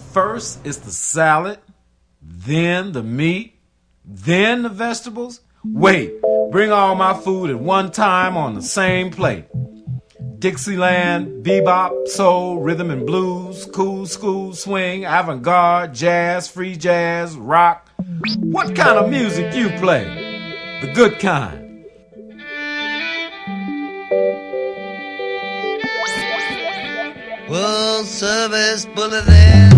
First it's the salad, then the meat, then the vegetables. Wait, bring all my food at one time on the same plate. Dixieland, bebop, soul, rhythm and blues, cool school, swing, avant-garde, jazz, free jazz, rock. What kind of music you play? The good kind. World Service Bulletin.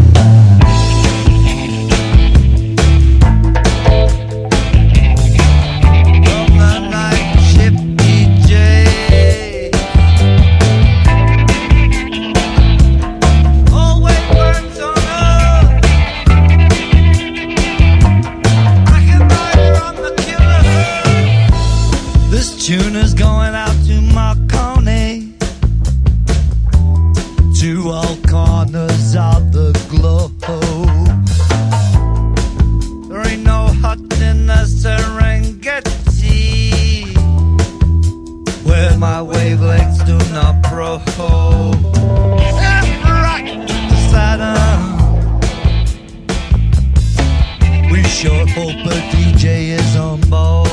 Tune is going out to Marconi, to all corners of the globe. There ain't no hut in the Serengeti where my wavelengths do not probe. Rock Saturn, we sure hope a DJ is on board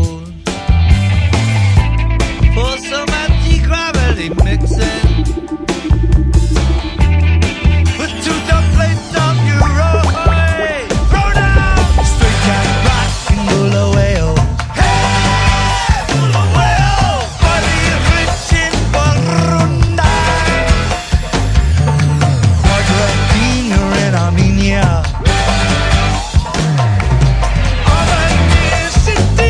for some anti-gravity mixing. Put to the place of Euro. Hey, throw down straight cat rock and Bulawayo. Hey, Bulawayo, body rich in Burundi, Argentina and Armenia. All the near city.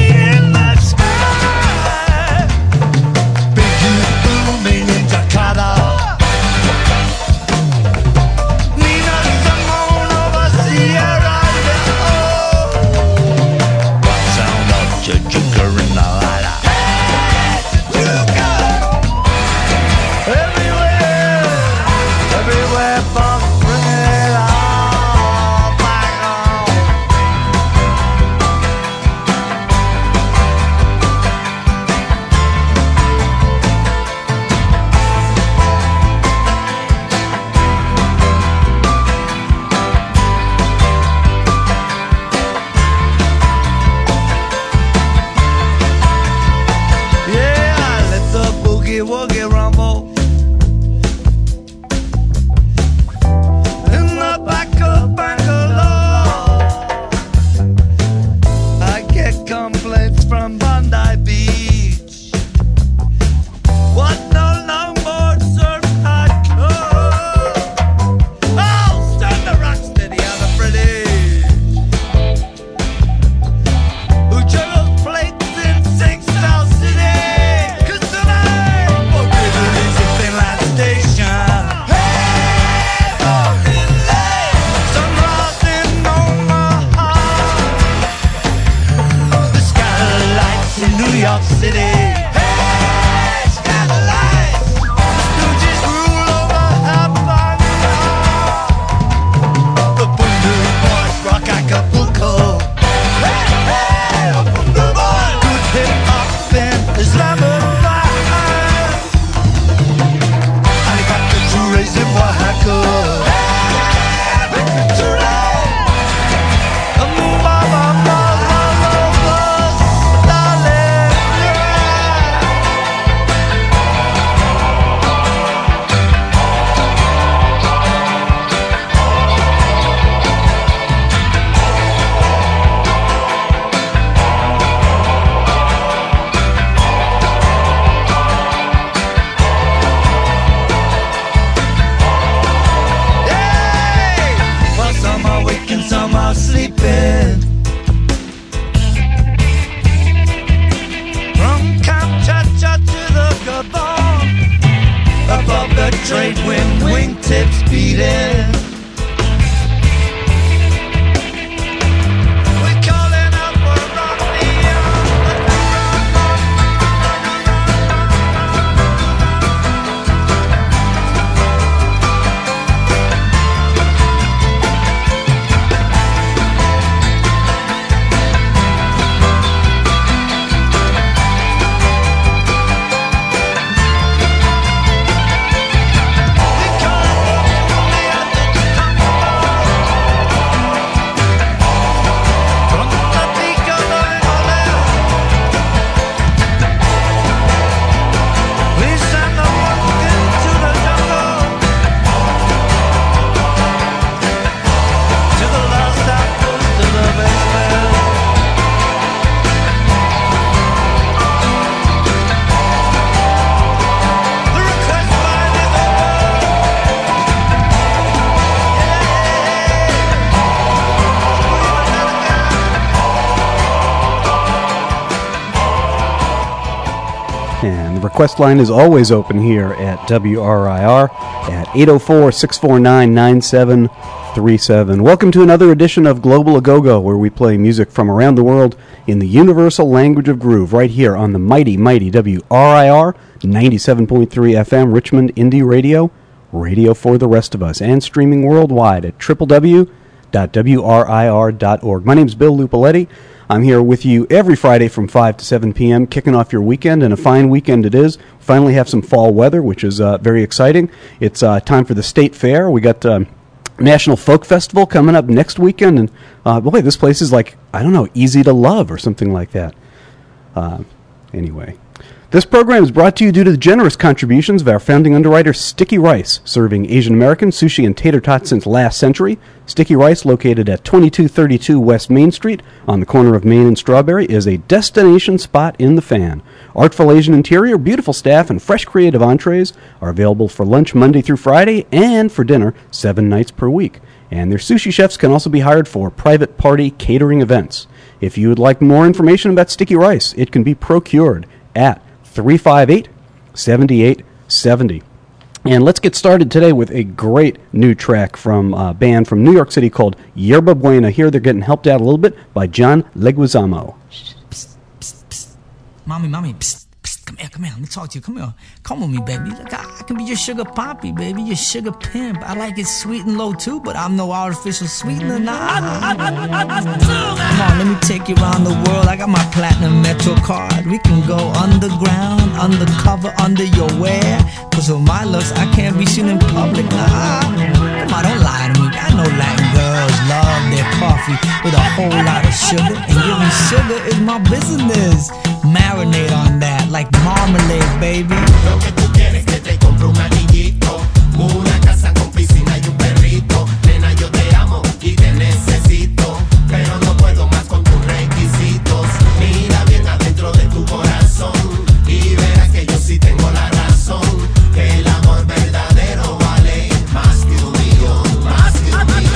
request line is always open here at WRIR at 804-649-9737. Welcome to another edition of Global A-Go-Go, where we play music from around the world in the universal language of groove, right here on the mighty, mighty WRIR 97.3 FM Richmond Indie Radio, radio for the rest of us, and streaming worldwide at www.wrir.org. My name's Bill Lupoletti. I'm here with you every Friday from 5 to 7 p.m., kicking off your weekend, and a fine weekend it is. Finally have some fall weather, which is very exciting. It's time for the State Fair. We got National Folk Festival coming up next weekend, and boy, this place is like, I don't know, easy to love or something like that. Anyway. This program is brought to you due to the generous contributions of our founding underwriter, Sticky Rice, serving Asian American sushi and tater tots since last century. Sticky Rice, located at 2232 West Main Street on the corner of Main and Strawberry, is a destination spot in the fan. Artful Asian interior, beautiful staff, and fresh creative entrees are available for lunch Monday through Friday and for dinner 7 nights per week. And their sushi chefs can also be hired for private party catering events. If you would like more information about Sticky Rice, it can be procured at 358-7870. And let's get started today with a great new track from a band from New York City called Yerba Buena. Here they're getting helped out a little bit by John Leguizamo. Psst, psst, psst. Mommy, psst, psst, come here, let me talk to you, come here. Come with me, baby. Look, I can be your sugar poppy, baby, your sugar pimp. I like it sweet and low, too, but I'm no artificial sweetener, nah. Come on, let me take you around the world. I got my platinum Metro card. We can go underground, undercover, under your wear. Cause with my looks, I can't be seen in public, nah. Come on, don't lie to me. I know Latin girls love their coffee with a whole lot of sugar. And giving sugar is my business. Marinate on that like marmalade, baby. Lo que tú quieres que te compre un anillito, una casa con piscina y un perrito. Nena, yo te amo y te necesito, pero no puedo más con tus requisitos. Mira bien adentro de tu corazón y verás que yo sí tengo la razón, que el amor verdadero vale más que un millón, más que un millón.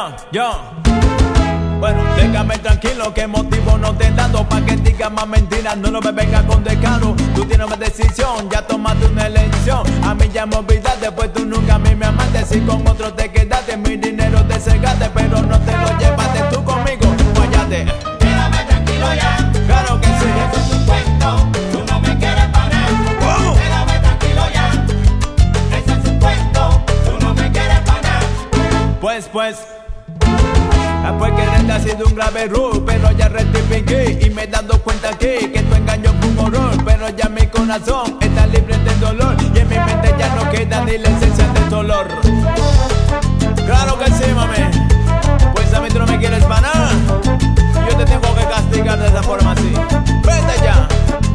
yo. Bueno, déjame tranquilo, que motivo no te he dado pa' que digas más mentiras, no me vengas con descaro. Tú tienes una decisión, ya tomaste una elección. A mí ya me olvidaste, pues tú nunca a mí me amaste. Si con otro te quedaste, mi dinero te cegaste, pero no te lo llevaste tú conmigo, fallate. Déjame tranquilo ya. Claro que sí. Eso es un cuento, tú no me quieres para nada. ¿Cómo? Déjame tranquilo ya. Eso es un cuento, tú no me quieres para nada. Pues, quererte ha sido un grave error, pero ya rectifiqué y me he dado cuenta que tu engaño fue un horror. Pero ya mi corazón está libre de dolor y en mi mente ya no queda ni la esencia de dolor. Claro que sí, mami. Pues a mí tú no me quieres para nada. Yo te tengo que castigar de esa forma así. Vete ya.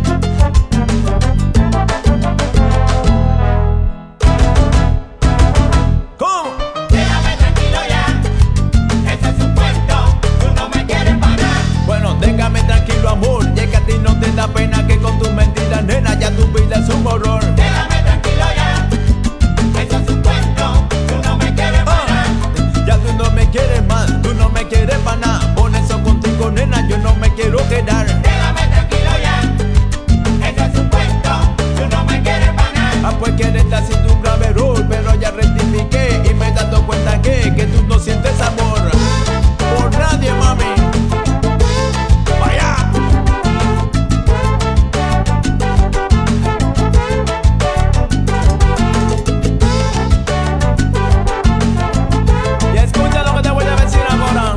¿Cómo? Déjame tranquilo ya. Eso es un cuento, tú no me quieres para nada. Bueno, déjame tranquilo, amor. Y es que a ti no te da pena que con tus mentiras, nena, ya tu vida es un horror. Déjame tranquilo ya. Eso es un cuento, tú no me quieres para nada. Ya tú no me quieres más, tú no me quieres para nada. Por eso contigo, nena, yo no me quiero quedar. Déjame tranquilo ya. Eso es un cuento, tú no me quieres para nada. Ah, pues quererte ha sido un grave error, pero ya rectifiqué y me he dado cuenta que tú no sientes amor por nadie, mami. Vaya. Y escucha lo que te voy a decir ahora.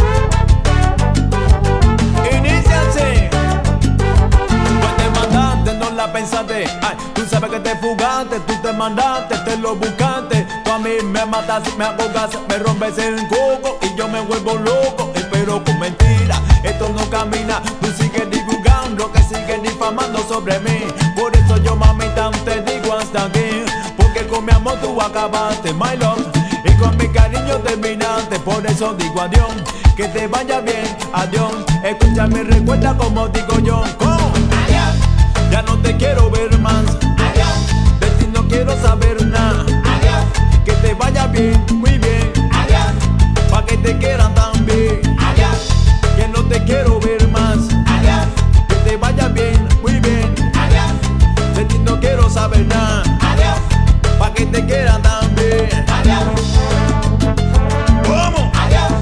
Iníciate. Pues te mandaste, no la pensaste. Ay, tú sabes que te fugaste, tú te mandaste, te lo buscaste. Tú a mí me matas, me ahogas, me rompes el coco y yo me vuelvo loco. Pero con mentira, esto no camina. Tú sigues divulgando, que sigues difamando sobre mí. Por eso yo, mamita, te digo hasta aquí. Porque con mi amor tú acabaste, my love. Y con mi cariño terminaste. Por eso digo adiós, que te vaya bien, adiós. Escúchame, recuerda como digo yo. ¿Cómo? Adiós, Ya no te quiero ver más, adiós, de ti no quiero saber nada. adiós, Que te vaya bien, muy bien, adiós, pa' que te quieran también. adiós, Que no te quiero ver más, adiós, que te vaya bien, muy bien, adiós, de ti no quiero saber nada. adiós, Pa' que te quieran también. adiós, ¿Cómo? adiós,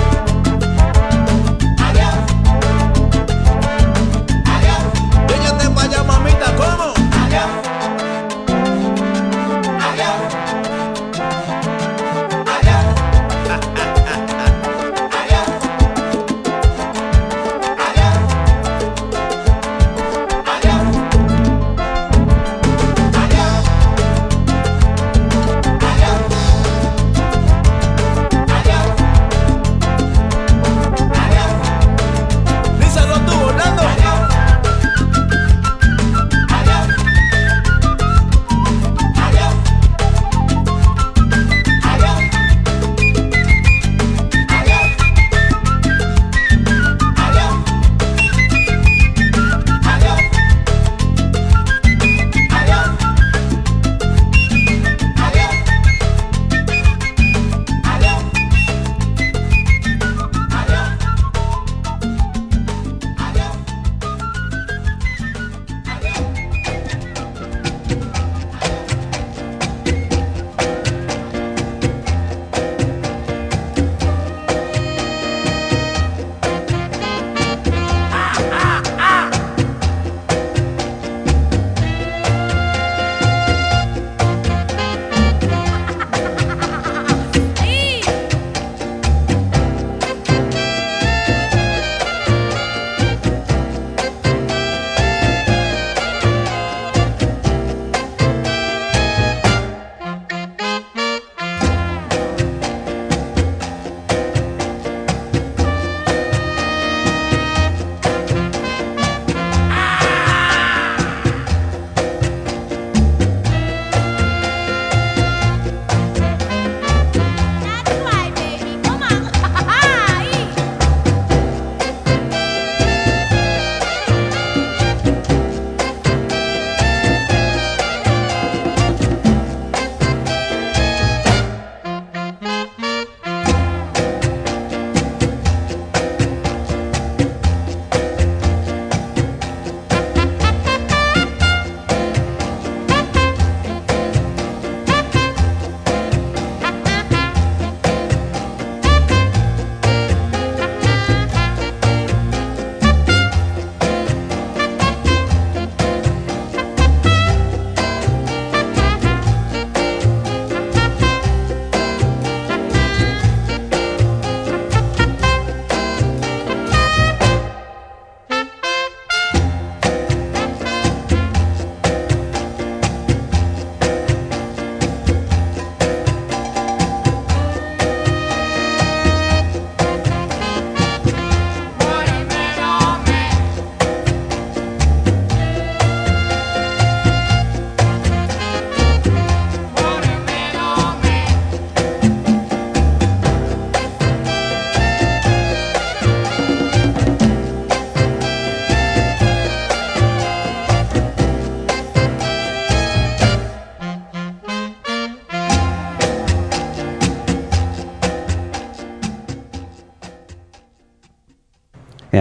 adiós, adiós, Déjate pa' allá, mamita, ¿cómo? adiós, adiós, adiós, adiós.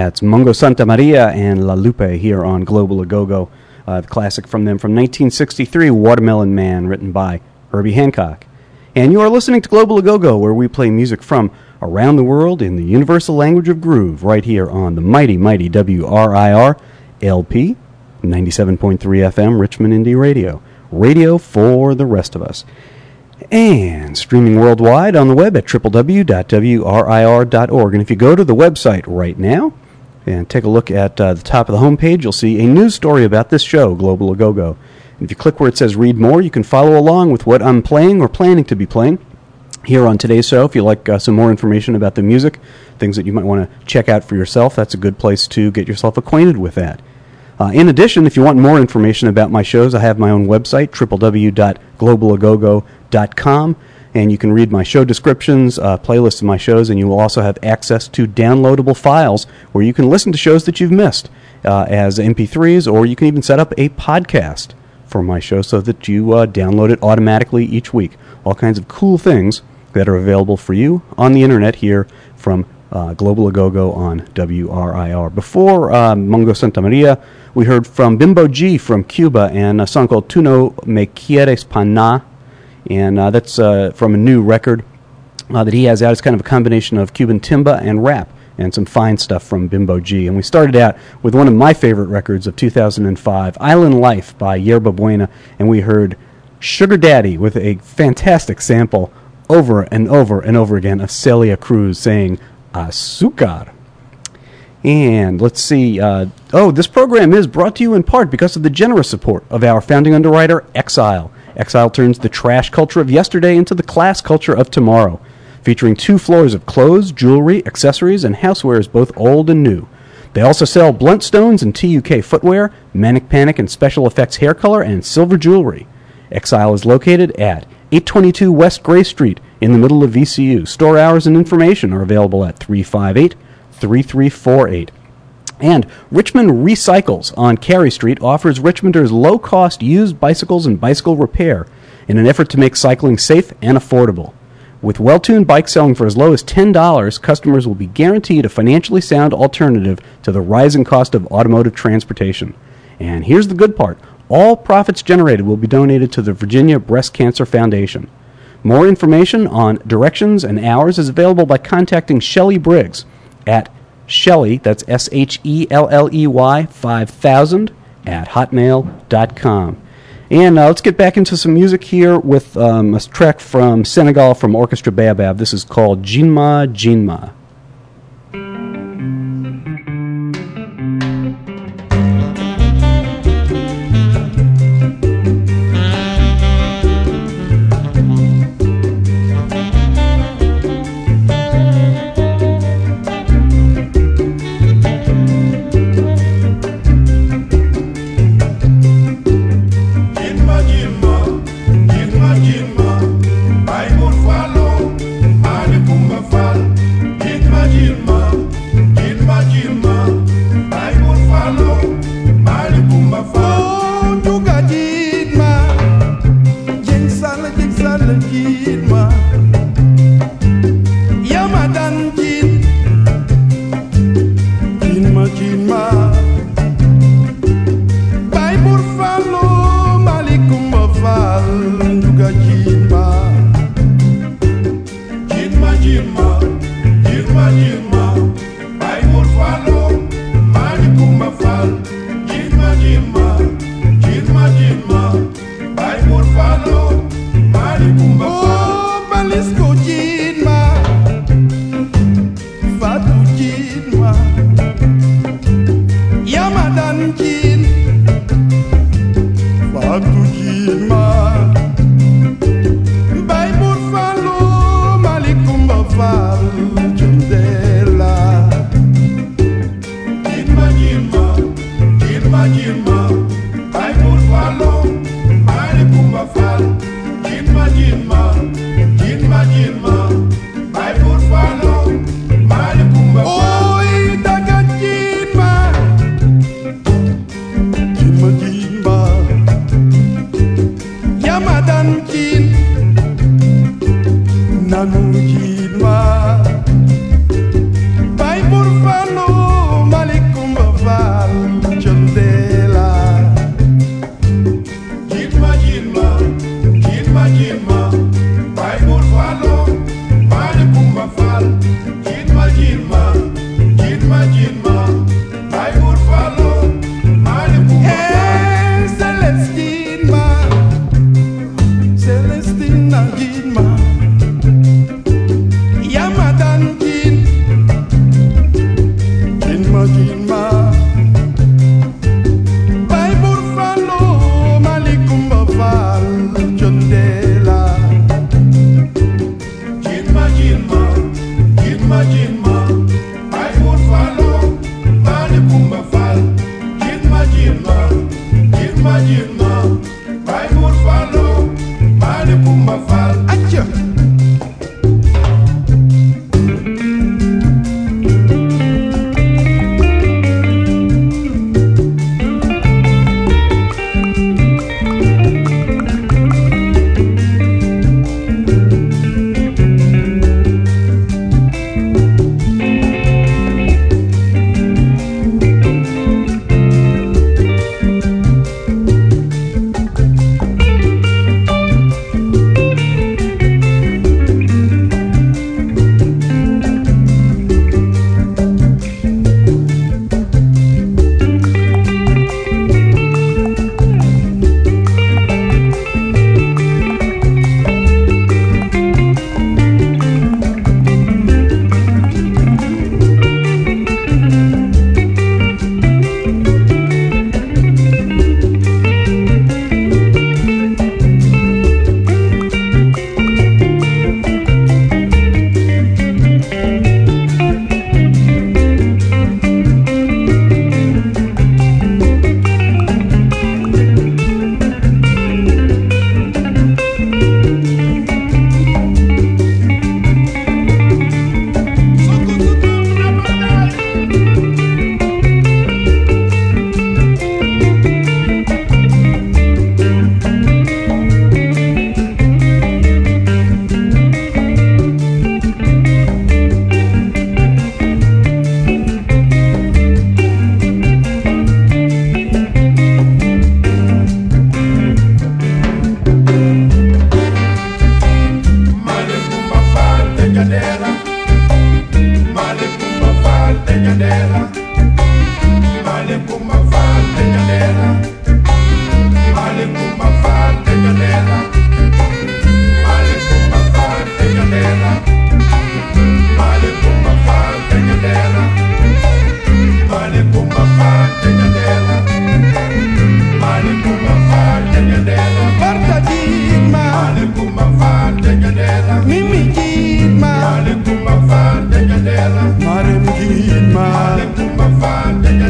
That's Mongo Santa Maria and La Lupe here on Global Agogo. The classic from them from 1963, Watermelon Man, written by Herbie Hancock. And you are listening to Global Agogo, where we play music from around the world in the universal language of groove, right here on the mighty, mighty WRIR LP, 97.3 FM, Richmond Indie Radio. Radio for the rest of us. And streaming worldwide on the web at www.wrir.org. And if you go to the website right now and take a look at the top of the homepage, you'll see a news story about this show, Global Agogo. And if you click where it says Read More, you can follow along with what I'm playing or planning to be playing here on today's show. If you like some more information about the music, things that you might want to check out for yourself, that's a good place to get yourself acquainted with that. In addition, if you want more information about my shows, I have my own website, www.globalagogo.com, and you can read my show descriptions, playlists of my shows, and you will also have access to downloadable files where you can listen to shows that you've missed as MP3s, or you can even set up a podcast for my show so that you download it automatically each week. All kinds of cool things that are available for you on the internet here from Global Agogo on WRIR. Before Mongo Santa Maria, we heard from Bimbo G from Cuba and a song called Tu No Me Quieres Pa Na, and that's from a new record that he has out. It's kind of a combination of Cuban timba and rap, and some fine stuff from Bimbo G. And we started out with one of my favorite records of 2005, Island Life by Yerba Buena, and we heard Sugar Daddy with a fantastic sample over and over and over again of Celia Cruz saying Azúcar. And let's see. This program is brought to you in part because of the generous support of our founding underwriter, Exile. Exile turns the trash culture of yesterday into the class culture of tomorrow, featuring 2 floors of clothes, jewelry, accessories, and housewares, both old and new. They also sell Bluntstones and TUK footwear, Manic Panic and special effects hair color, and silver jewelry. Exile is located at 822 West Gray Street in the middle of VCU. Store hours and information are available at 358-3348. And Richmond Recycles on Carey Street offers Richmonders low-cost used bicycles and bicycle repair in an effort to make cycling safe and affordable. With well-tuned bikes selling for as low as $10, customers will be guaranteed a financially sound alternative to the rising cost of automotive transportation. And here's the good part. All profits generated will be donated to the Virginia Breast Cancer Foundation. More information on directions and hours is available by contacting Shelley Briggs at Shelley, that's SHELLEY 5000 at hotmail.com. And let's get back into some music here with a track from Senegal from Orchestra Baobab. This is called Jinma Jinma.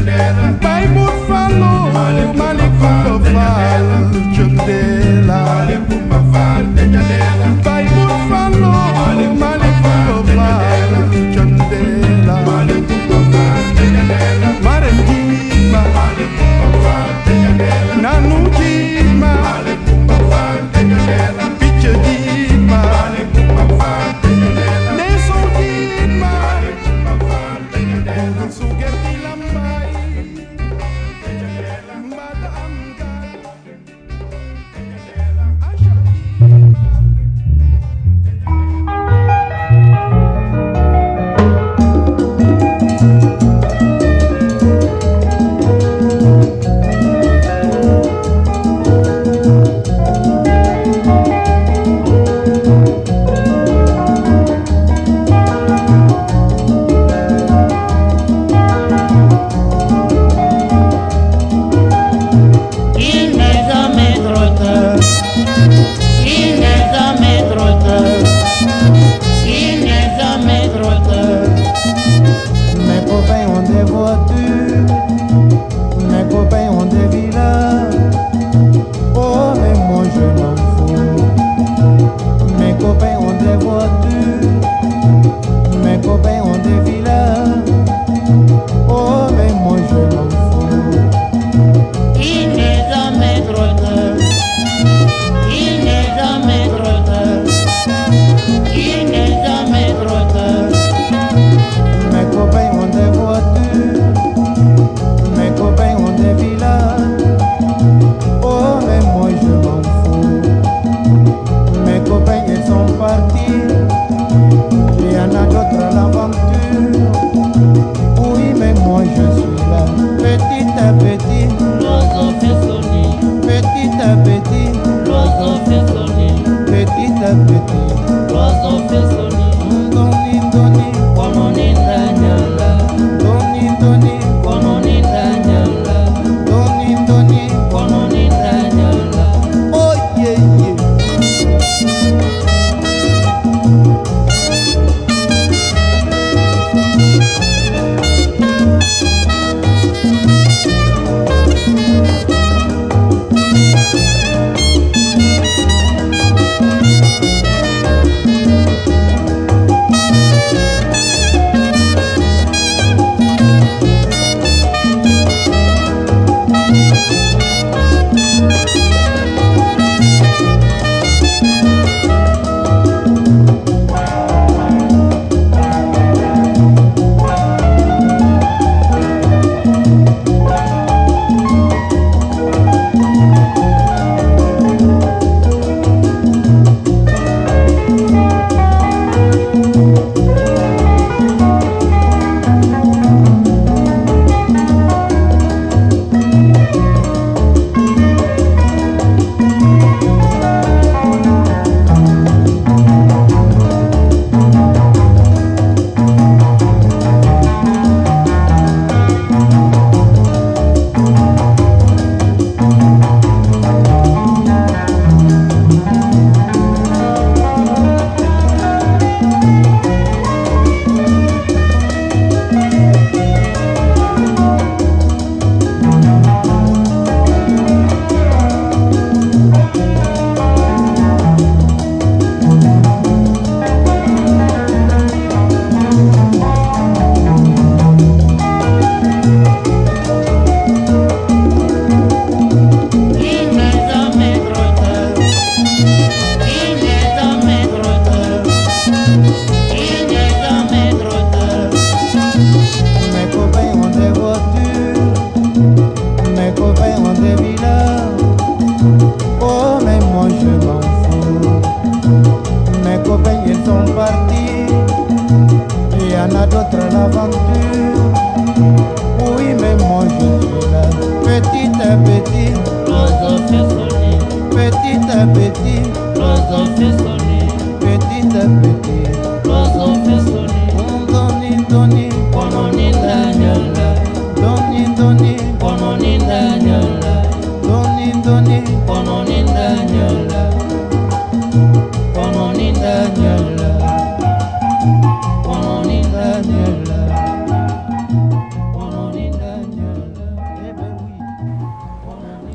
Bay Buffalo, Malikumba Fall, Jundela. Bay Buffalo, Malikumba Fall, Jundela. Marenjima, Nanujima, Pichajima, Nesojima, Sugerti Lambai.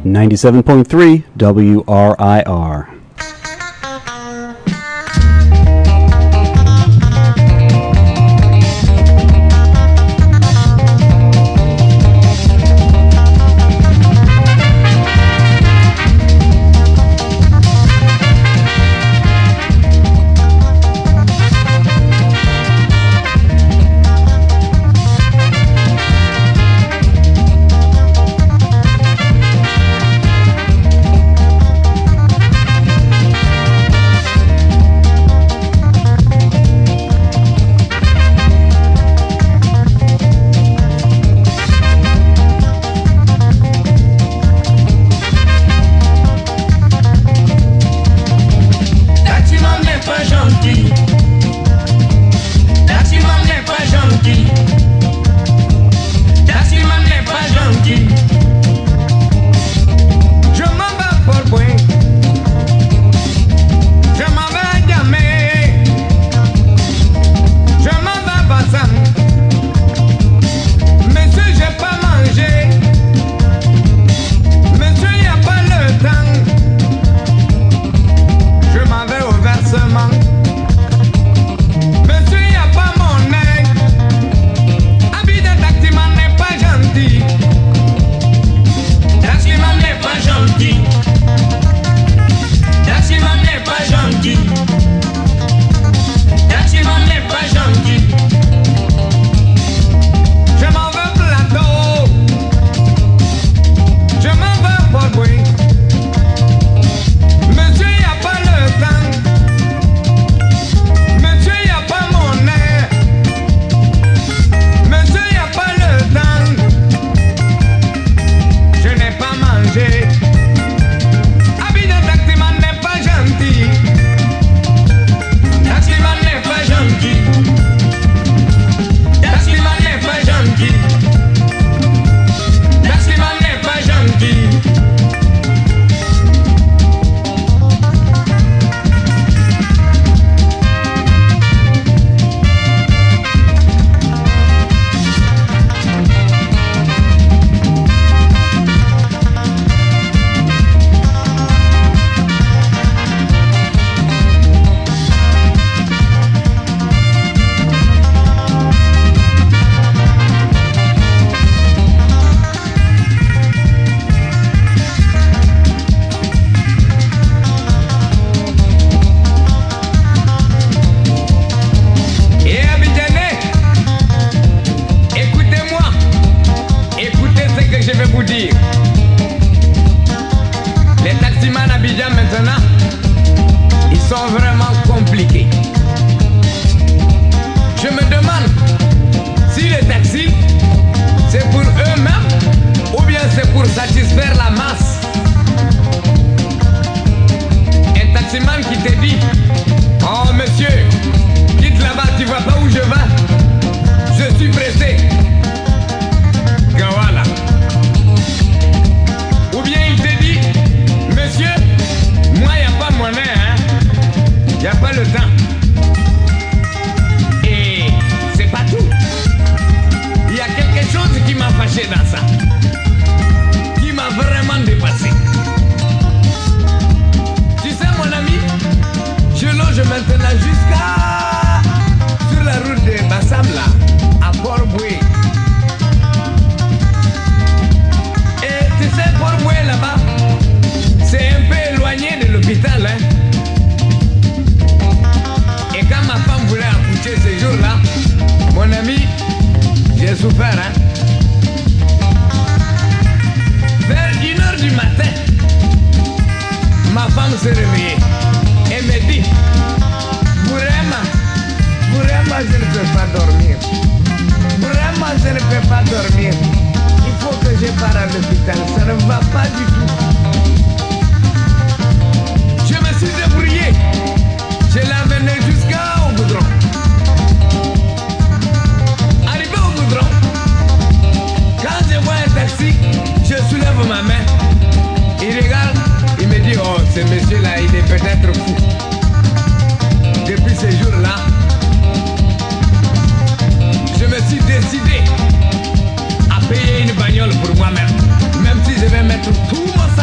97.3 WRIR. décidé à payer une bagnole pour moi-même, même si je vais mettre tout mon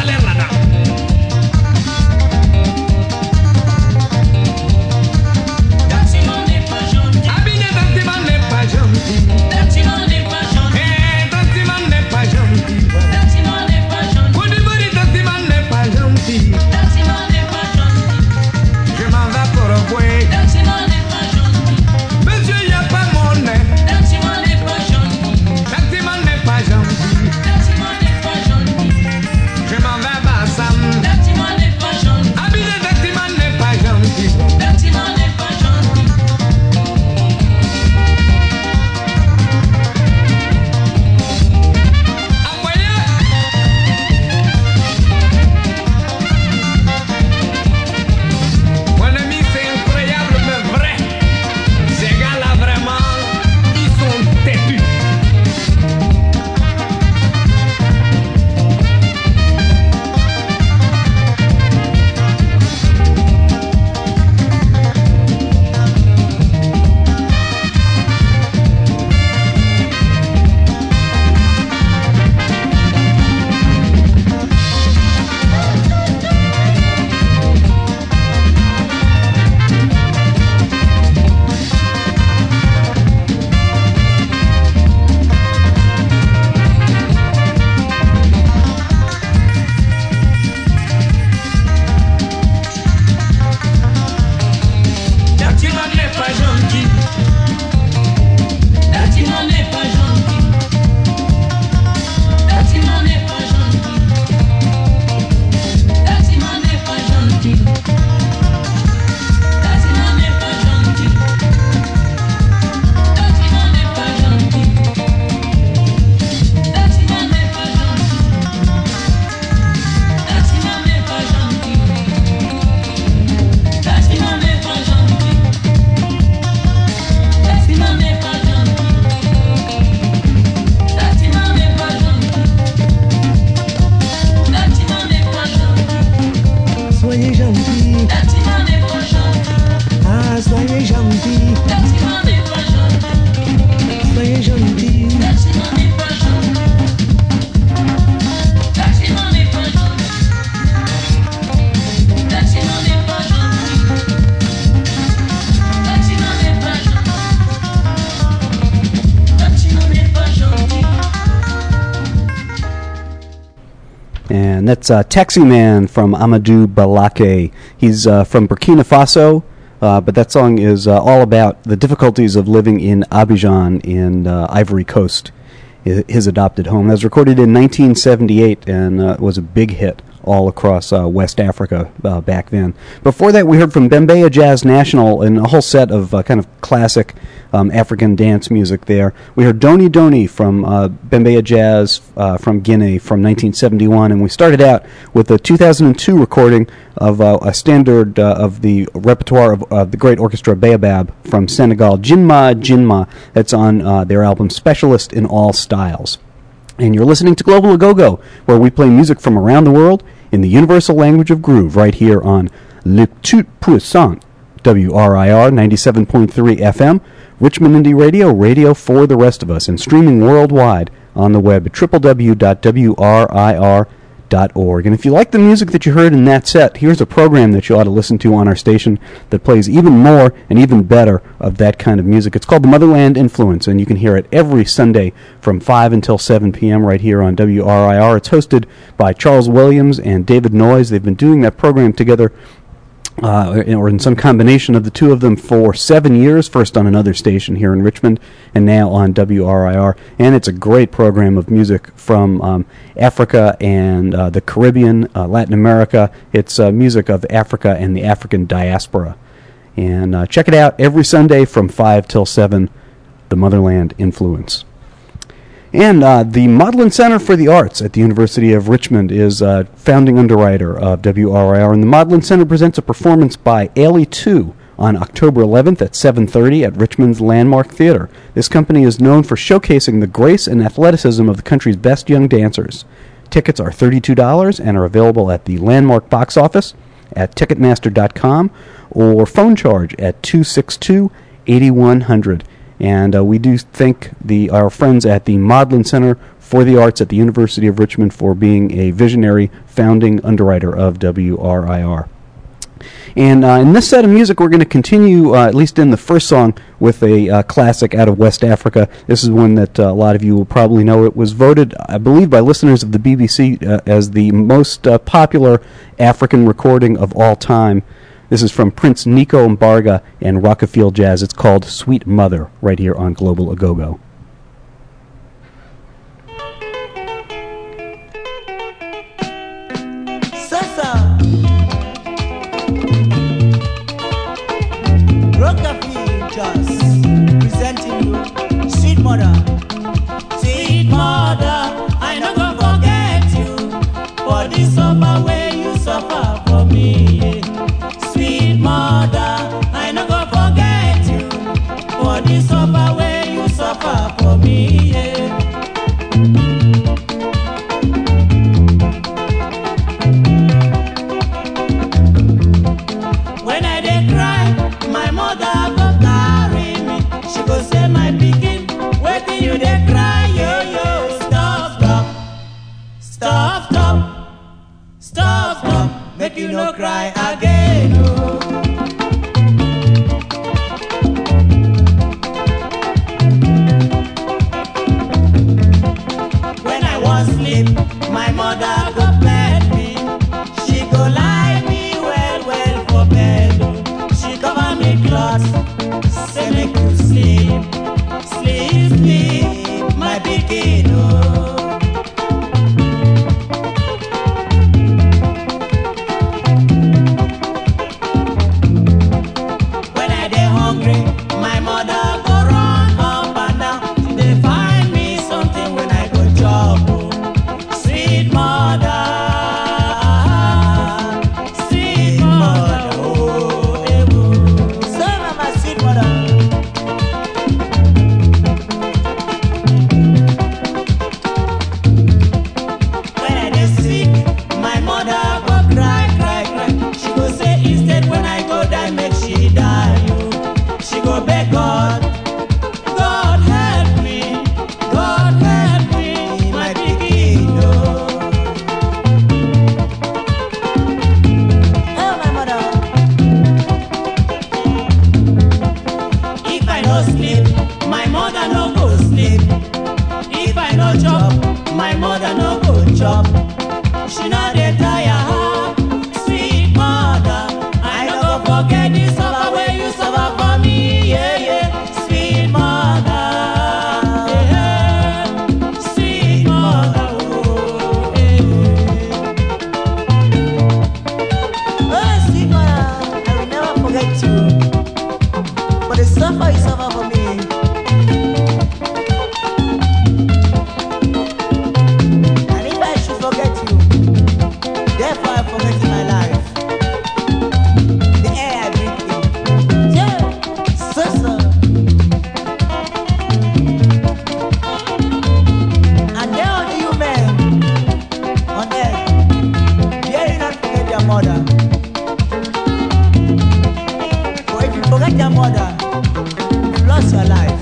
And that's Taxi Man from Amadou Balake. He's from Burkina Faso, but that song is all about the difficulties of living in Abidjan in Ivory Coast, his adopted home. That was recorded in 1978 and was a big hit all across West Africa back then. Before that, we heard from Bembeya Jazz National and a whole set of kind of classic African dance music there. We heard Doni Doni from Bembeya Jazz from Guinea from 1971, and we started out with a 2002 recording of a standard of the repertoire of the great orchestra Baobab from Senegal, Jinma Jinma. That's on their album Specialist in All Styles. And you're listening to Global Agogo, where we play music from around the world in the universal language of groove, right here on Le Tout Puissant, WRIR 97.3 FM, Richmond Indie Radio, radio for the rest of us, and streaming worldwide on the web at www.wrir.org. And if you like the music that you heard in that set, here's a program that you ought to listen to on our station that plays even more and even better of that kind of music. It's called The Motherland Influence, and you can hear it every Sunday from 5 until 7 p.m. right here on WRIR. It's hosted by Charles Williams and David Noyes. They've been doing that program together or in some combination of the two of them for 7 years, first on another station here in Richmond and now on WRIR. And it's a great program of music from Africa and the Caribbean, Latin America. It's music of Africa and the African diaspora. And check it out every Sunday from 5 till 7, The Motherland Influence. And the Modlin Center for the Arts at the University of Richmond is founding underwriter of WRIR, and the Modlin Center presents a performance by Ailey 2 on October 11th at 7:30 at Richmond's Landmark Theater. This company is known for showcasing the grace and athleticism of the country's best young dancers. Tickets are $32 and are available at the Landmark box office, at Ticketmaster.com, or phone charge at 262-8100. And we do thank our friends at the Modlin Center for the Arts at the University of Richmond for being a visionary founding underwriter of WRIR. And in this set of music, we're going to continue, at least in the first song, with a classic out of West Africa. This is one that a lot of you will probably know. It was voted, I believe, by listeners of the BBC as the most popular African recording of all time. This is from Prince Nico Mbarga and Rockafield Jazz. It's called Sweet Mother, right here on Global Agogo. Sasa Rockafield Jazz presenting you Sweet Mother. Sweet Mother, I no go forget you for the suffer way you suffer for me. Sweet mother, I no go forget you for the suffer way you suffer for me. Yeah. When I dey cry, my mother go carry me. She go say, my pikin, wetin you dey cry, yo yo? Stop, stop, stop, stop, stop, stop. Make you no cry again, oh. When I was asleep, my mother go bed me. She go lie me well, well for bed, oh. She cover me cloth, say make you sleep, sleep, sleep, my pikin, oh. She mother. But if you forget your mother, you lost your life.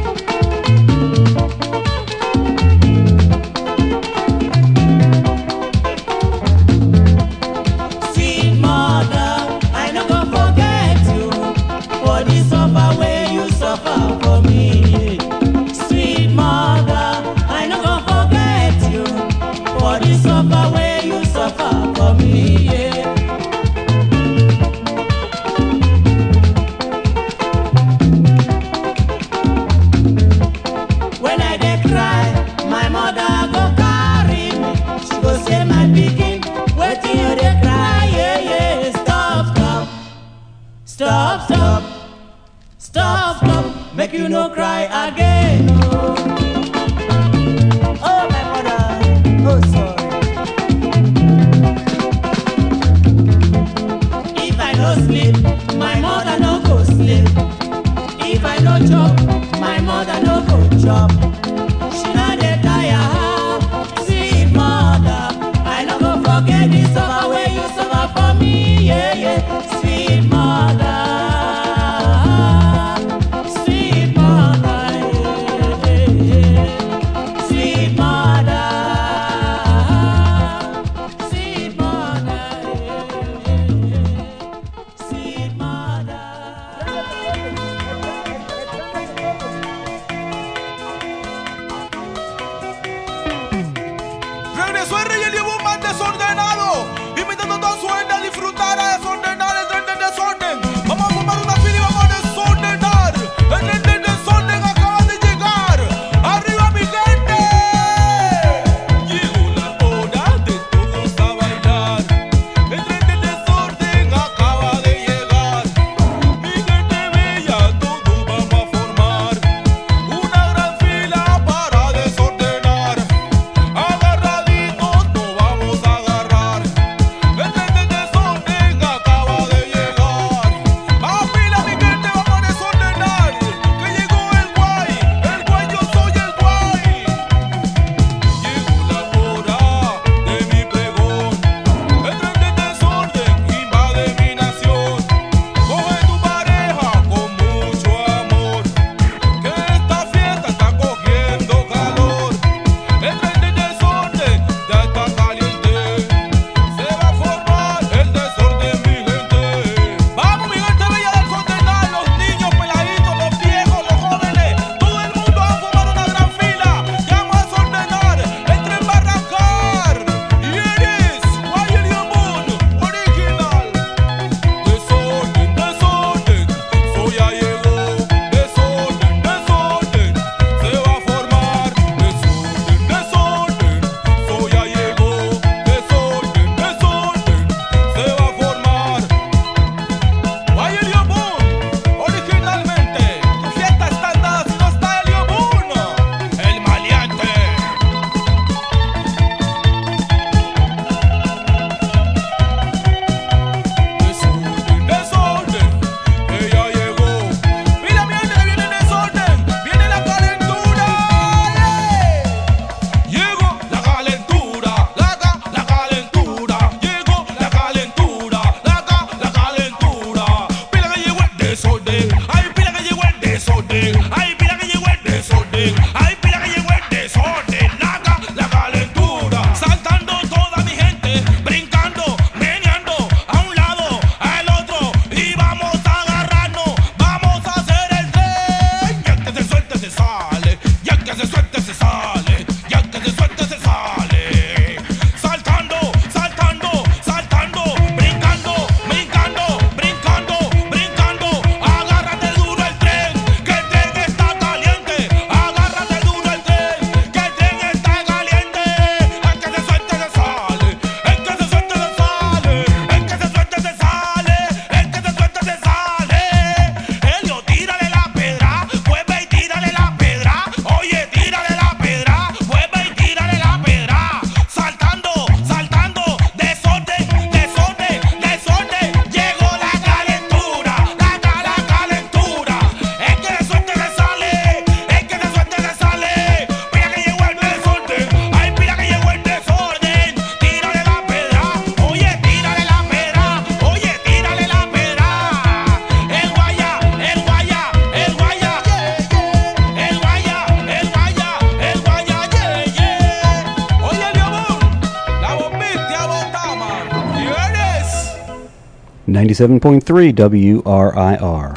Sweet mother, I no go forget you for the suffer way you suffer for me. Sweet mother, I no go forget you for the suffer way you suffer for me. Yeah. When I dey cry, my mother go carry me. She go say, my pikin, wetin you dey cry? Yeah, yeah. Stop, stop, stop, stop, stop, stop. Make you no cry again. Oh, oh my mother, oh sorry. If I no sleep, my mother no go sleep. If I no chop, my mother no go chop. She no dey tire, sweet mother. I no go forget the suffer way you suffer for me, yeah, yeah. Sweet mother, sweet mother, yeah, yeah. Sweet mother, sweet mother, yeah, yeah. Sweet mother. Regresó el rey y llevó un man desordenado, invitando a toda su gente a disfrutar, a desordenar el tren del desorden. Vamos a formar una fila y vamos a desordenar. El tren del desorden acaba de llegar. ¡Arriba mi gente! Llegó la hora de todos a bailar. El tren del desorden acaba de llegar. Mi gente bella, todos vamos a formar una gran fila para desordenar. Agarraditos nos vamos a agarrar. 97.3 WRIR.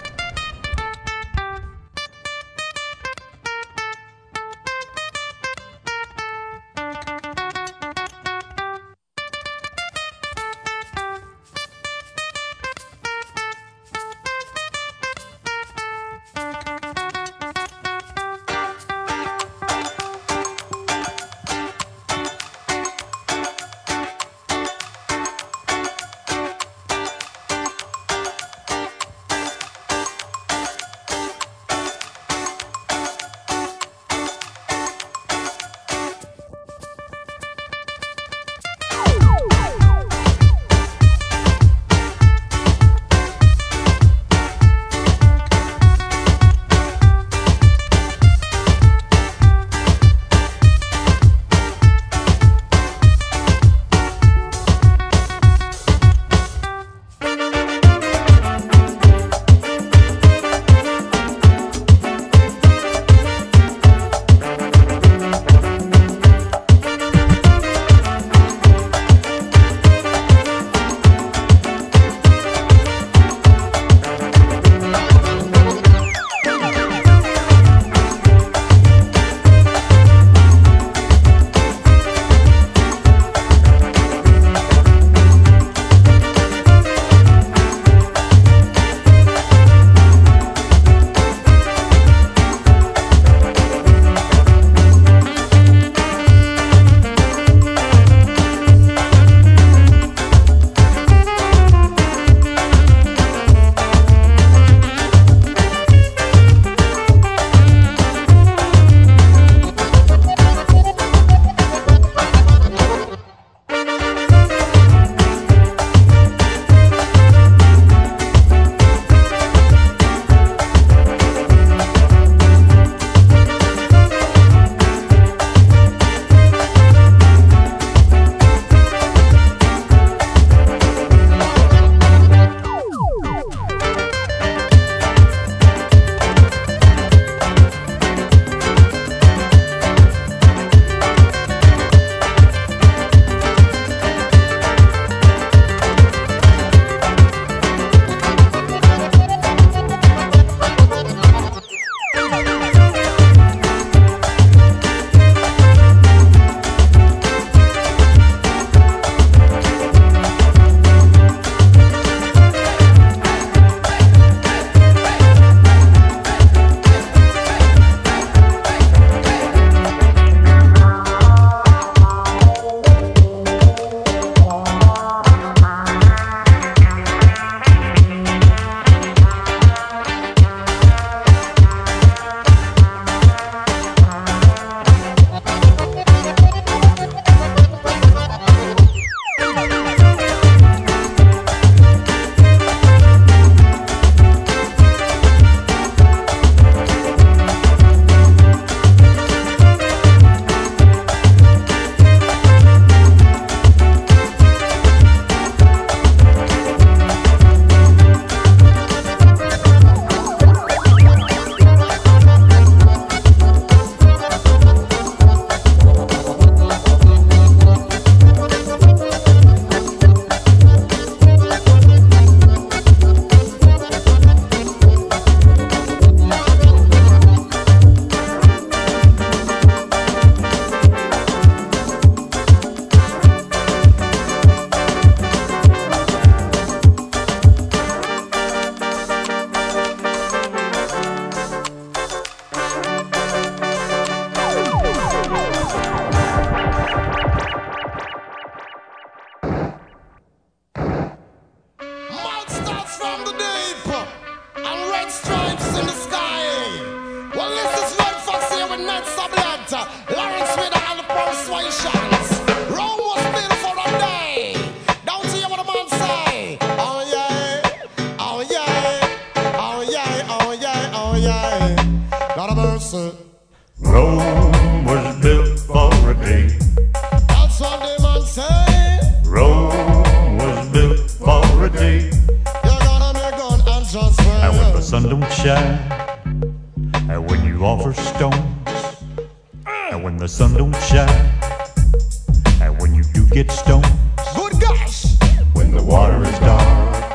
mercy. Rome was built for a day. That's what they man say. Rome was built for a day. You're gonna make gun and just swear. And when the sun don't shine, and when you offer stones, and when the sun don't shine, and when you do get stoned, good gosh, when the water is dark,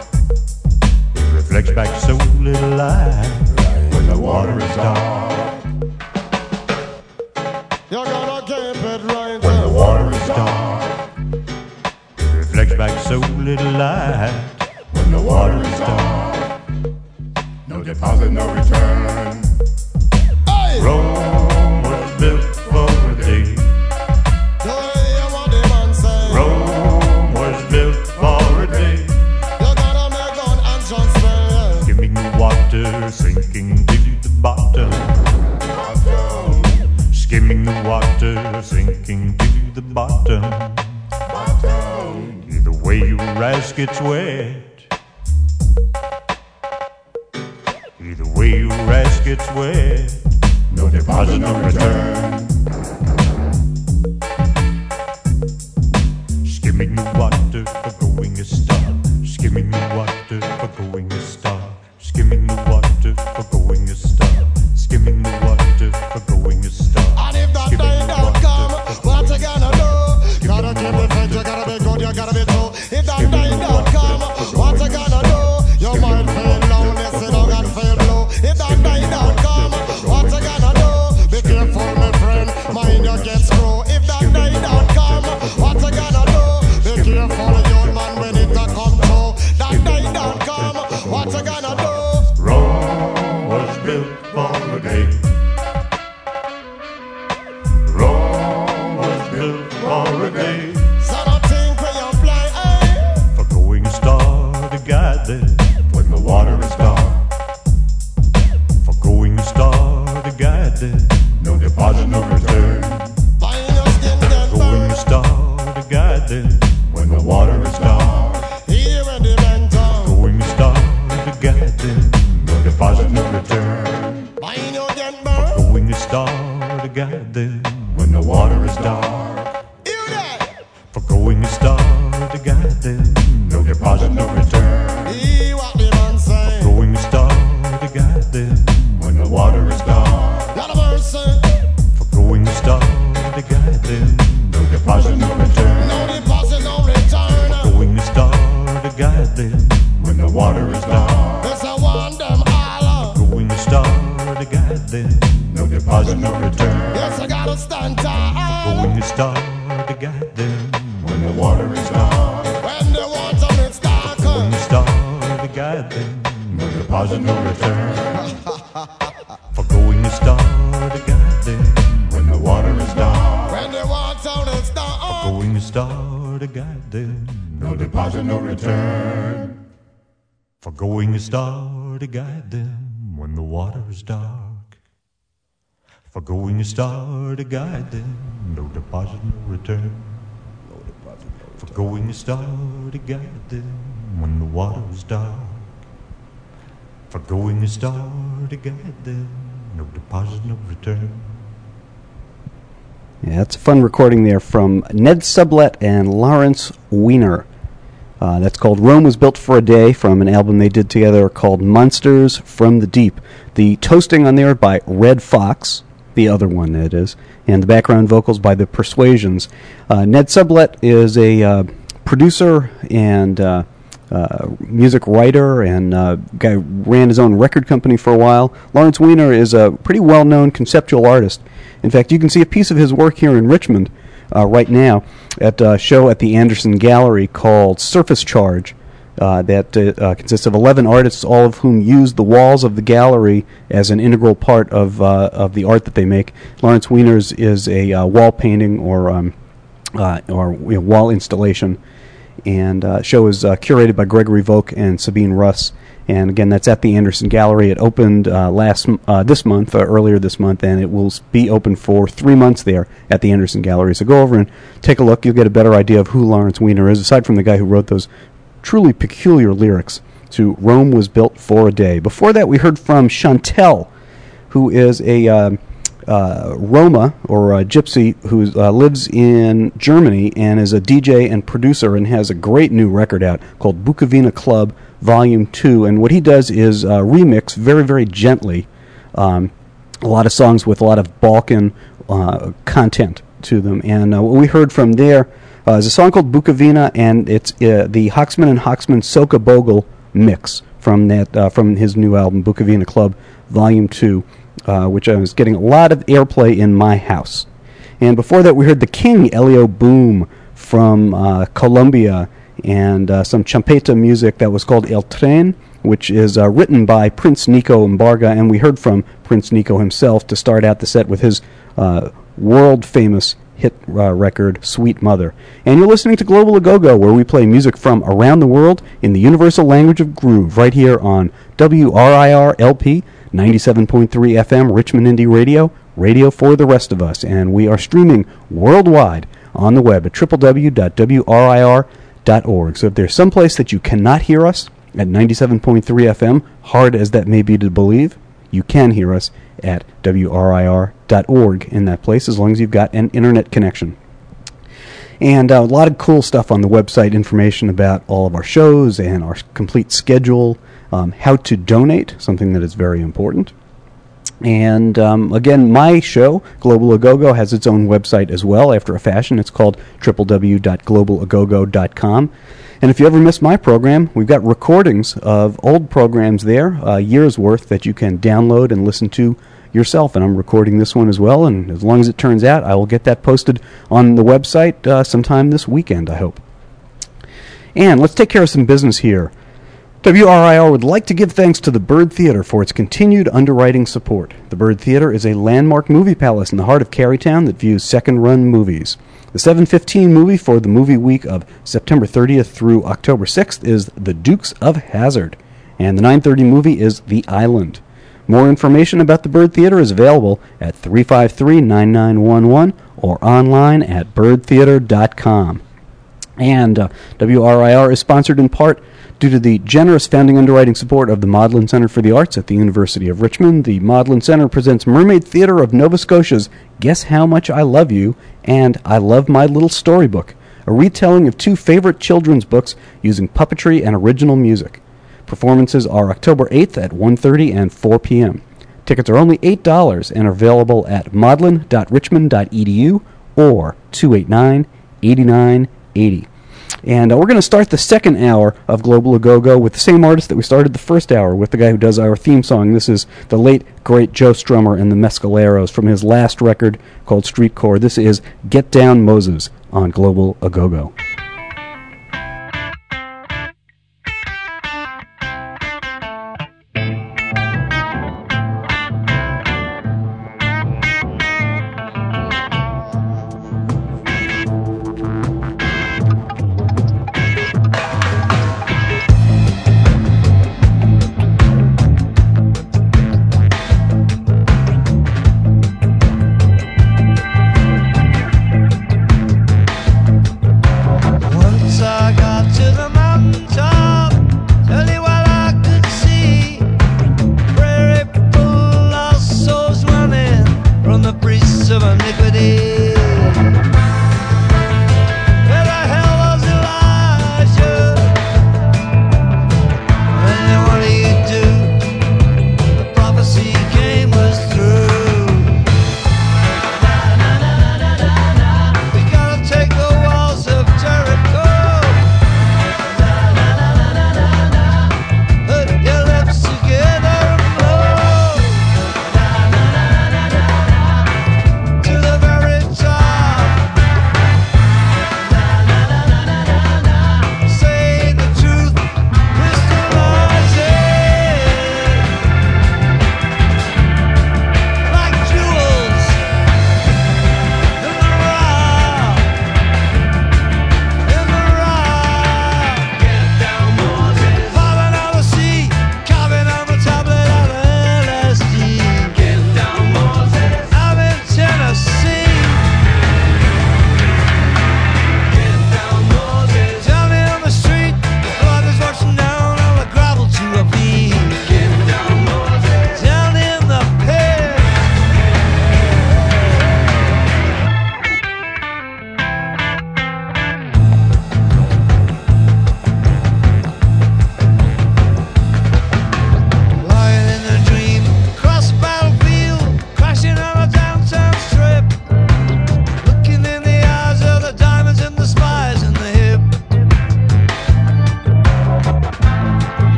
is dark. Reflects back so little light when the water is dark. No deposit, no return. Rome was built for a day. Rome was built for a day. Skimming the water, sinking to the bottom. Skimming the water, sinking to the bottom. Either way your ass gets wet. Either way your ass gets wet. No deposit, no return. Skimming the water for going a star. Skimming the water for going a star. Skimming the water for going a star. Skimming the water for going a star. And if that day don't come, what you gonna do? Gotta keep it fresh, you gotta be good, you gotta be true. If that day don't come, what you gonna do? You might feel lonely, sit down and feel blue. If that day don't come, what you gonna do? Be careful, my friend, mind you get screwed. If that day don't come, what you gonna do? Be careful, young man, when it a come true. That day don't come, what you gonna do? Rome was built for a day. Rome was built for a day. So don't think when you play, eh? For going a star to guide them when the water is dark. For going a star to guide them. No deposit, no return. Buying your skin get Going a burned. star to guide them When the water is dark. Here in the mental. going a star to guide them. No deposit, no return. Buying your get burned. Going a star to guide them When the water is dark. Hear that? for going a star to guide them. No deposit, no return. Hear what the man say. Going a star to guide them When the water is dark. Lot of mercy. for going a star to guide them. No deposit, no return. No deposit, no return. Going a star to guide them When the water is dark. Yes, I want them all. going a star to guide them. No deposit, no return. Yes, I gotta stand tall. Going a star to guide them. When the water is dark. When the water is dark. Going a star to guide them. No deposit, no return. For going a star to guide them. When the water is dark. When the water is dark. Going a star to guide them. No deposit, no return. For going a star to guide them when the water is dark. For going a star to guide them, no deposit, no return. For going a star to guide them when the water is dark. For going a star to guide them, no deposit, no return. Yeah, that's a fun recording there from Ned Sublette and Lawrence Weiner. That's called Rome Was Built for a Day, from an album they did together called Monsters from the Deep. The toasting on there by Red Fox, the other one that is, and the background vocals by The Persuasions. Ned Sublette is a producer and music writer, and guy ran his own record company for a while. Lawrence Weiner is a pretty well-known conceptual artist. In fact, you can see a piece of his work here in Richmond right now at a show at the Anderson Gallery called Surface Charge. That consists of 11 artists, all of whom use the walls of the gallery as an integral part of the art that they make. Lawrence Weiner's is a wall painting or wall installation, and show is curated by Gregory Volk and Sabine Russ. And again, that's at the Anderson Gallery. It opened earlier this month, and it will be open for 3 months there at the Anderson Gallery. So go over and take a look. You'll get a better idea of who Lawrence Weiner is, aside from the guy who wrote those truly peculiar lyrics to Rome Was Built for a Day. Before that, we heard from Chantel, who is a Roma, or a gypsy, who lives in Germany and is a DJ and producer and has a great new record out called Bukovina Club Volume 2. And what he does is remix very, very gently a lot of songs with a lot of Balkan content to them. And what we heard from there is a song called Bukovina, and it's the Hoxman and Hoxman Soca Bogle mix from his new album Bukovina Club Volume 2, which is getting a lot of airplay in my house. And before that, we heard the King, Elio Boom, from Colombia, and some champeta music that was called El Tren, which is written by Prince Nico Mbarga, and we heard from Prince Nico himself to start out the set with his world-famous hit record, Sweet Mother. And you're listening to Global A-Go-Go, where we play music from around the world in the universal language of groove, right here on WRIR-LP, 97.3 FM, Richmond Indie Radio, radio for the rest of us. And we are streaming worldwide on the web at www.wrir.org. So if there's some place that you cannot hear us at 97.3 FM, hard as that may be to believe, you can hear us at WRIR.org in that place, as long as you've got an internet connection. And a lot of cool stuff on the website, information about all of our shows and our complete schedule, how to donate, something that is very important. And again, my show, Global A-Go-Go, has its own website as well, after a fashion. It's called www.globalagogo.com. And if you ever miss my program, we've got recordings of old programs there, years worth, that you can download and listen to yourself. And I'm recording this one as well, and as long as it turns out, I will get that posted on the website sometime this weekend, I hope. And let's take care of some business here. WRIR would like to give thanks to the Byrd Theater for its continued underwriting support. The Byrd Theater is a landmark movie palace in the heart of Carytown that views second-run movies. The 7:15 movie for the movie week of September 30th through October 6th is The Dukes of Hazzard, and the 9:30 movie is The Island. More information about the Byrd Theater is available at 353-9911 or online at birdtheater.com. And WRIR is sponsored in part due to the generous founding underwriting support of the Maudlin Center for the Arts at the University of Richmond. The Maudlin Center presents Mermaid Theatre of Nova Scotia's Guess How Much I Love You and I Love My Little Storybook, a retelling of two favorite children's books using puppetry and original music. Performances are October 8th at 1:30 and 4 p.m. Tickets are only $8 and are available at maudlin.richmond.edu or 289-8980. And we're going to start the second hour of Global A-Go-Go with the same artist that we started the first hour with, the guy who does our theme song. This is the late, great Joe Strummer and the Mescaleros from his last record called Streetcore. This is Get Down Moses on Global A-Go-Go.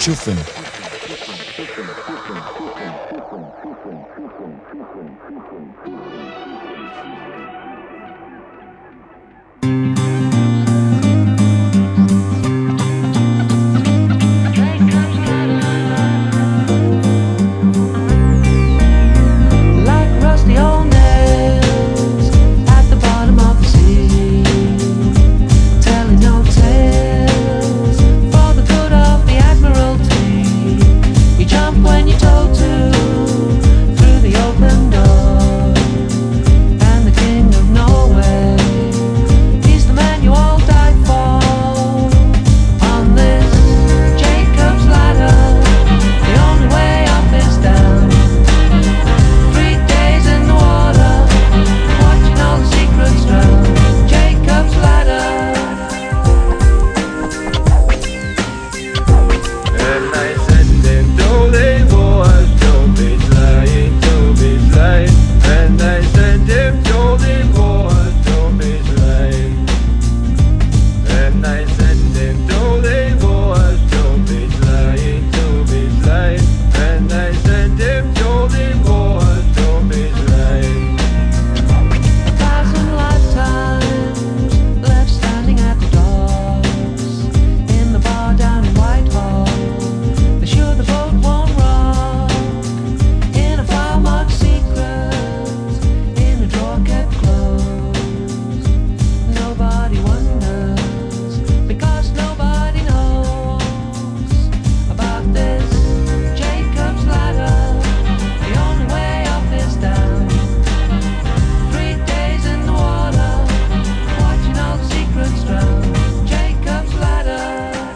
chuffing. Like rusty old nails at the bottom of the sea, telling no tales for the good of the Admiralty. You jump when you're told to through the open door, and the King of Norway, he's the man you all died for. On this Jacob's ladder, the only way up is down. 3 days in the water, watching all the secrets drown. Jacob's ladder. And I said them to the wars, don't be slying, don't be slying. And I said them to the wars, don't be slying. And I said them to the wars, don't be slying, don't be slying. And I said them to the wars, don't be slying. 1,000 lifetimes left standing at the docks in the bar down in Whitehall. They're sure the boat won't rock in a file marked secret in a drawer kept closed. Nobody wonders because nobody knows about this Jacob's ladder. The only way up is down. 3 days in the water, watching all the secrets drown. Jacob's ladder.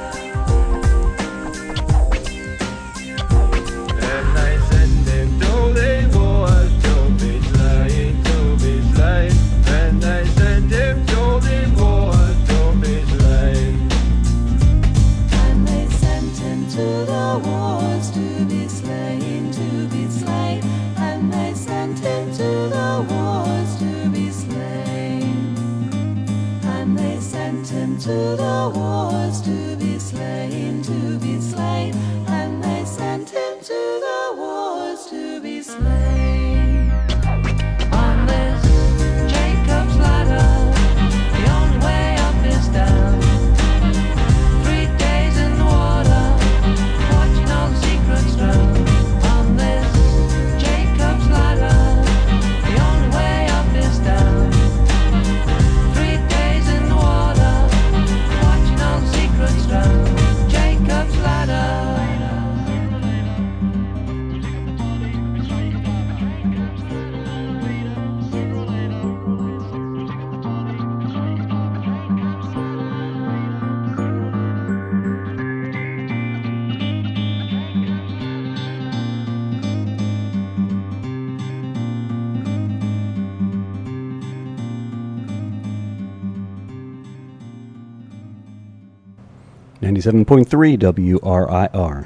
And I said them to the wars, don't be slying, don't be slying. And I said them to the wars, don't be slying. And they sent him to the wars to be slain, to be slain. And they sent him to the wars to be slain. And they sent him to the wars to be slain, to be slain. And they sent him to the wars to be slain. On this Jacob's ladder, the only way up is down. 3 days in the water, watching all the secrets drown. On this Jacob's ladder, the only way up is down. 3 days in the water, watching all the secrets drown. Jacob's ladder. .3 WRIR.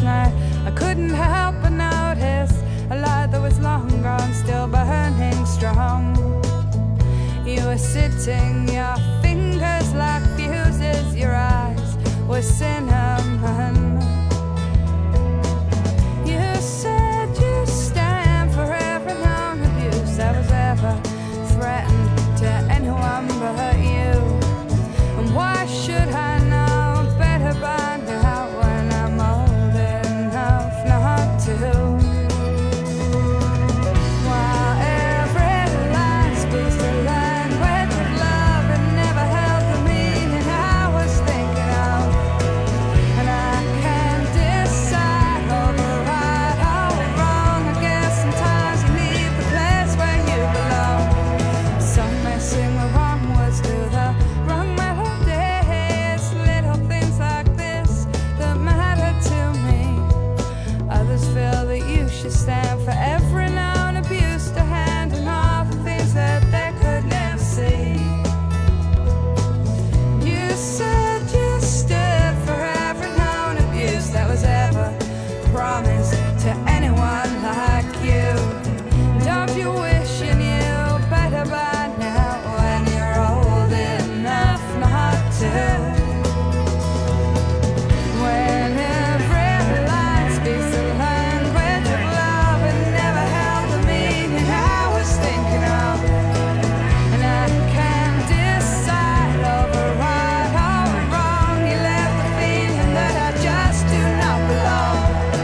I couldn't help but notice a light that was long gone, still burning strong. You were sitting, your fingers like fuses, your eyes were cinnamon. You said you stand for every known abuse that was ever threatened to anyone but you. And why should I know better by now when I'm old enough not to? While every line speaks the language of love and never held the meaning I was thinking of, and I can't decide over right or wrong. I guess sometimes you leave the place where you belong. Some may sing the wrong words to the wrong melodies, little things like this that matter to me. Others feel that you should stand for every known abuse to hand and all the things that they could never see. You said you stood for every known abuse that was ever promised to anyone like you. Don't you wish you knew better by now when you're old enough not to? When every line speaks the language of love and never held the meaning I was thinking of, and I can't decide over right or wrong. You left the feeling that I just do not belong.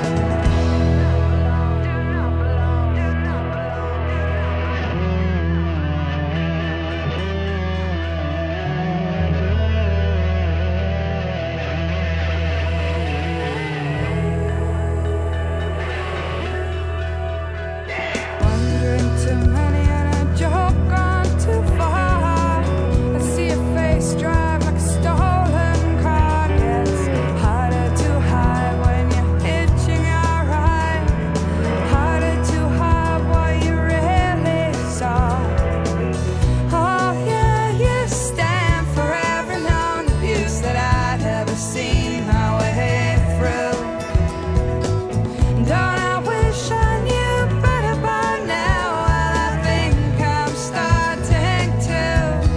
Wondering too many and a joke gone too far. I see your face drive like a stolen car. Gets harder to hide when you're hitching your ride. Harder to hide what you really saw. Oh yeah, you stand for every known abuse that I'd ever seen my way through. Don't I wish I knew better by now? Well, I think I'm starting to.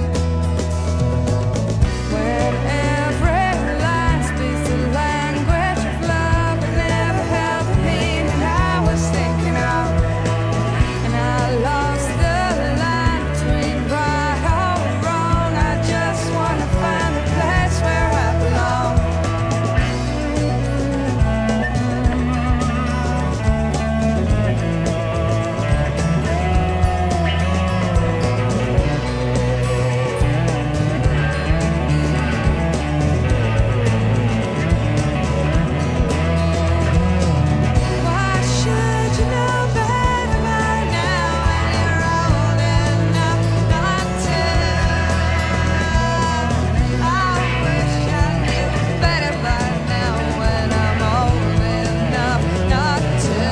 When every line speaks the language of love and never held the meaning I was thinking of, and I lost the line between right or wrong. I just wanna find a place where I belong. Why should you know better by now when you're old enough not to? I wish I knew better by now when I'm old enough not to.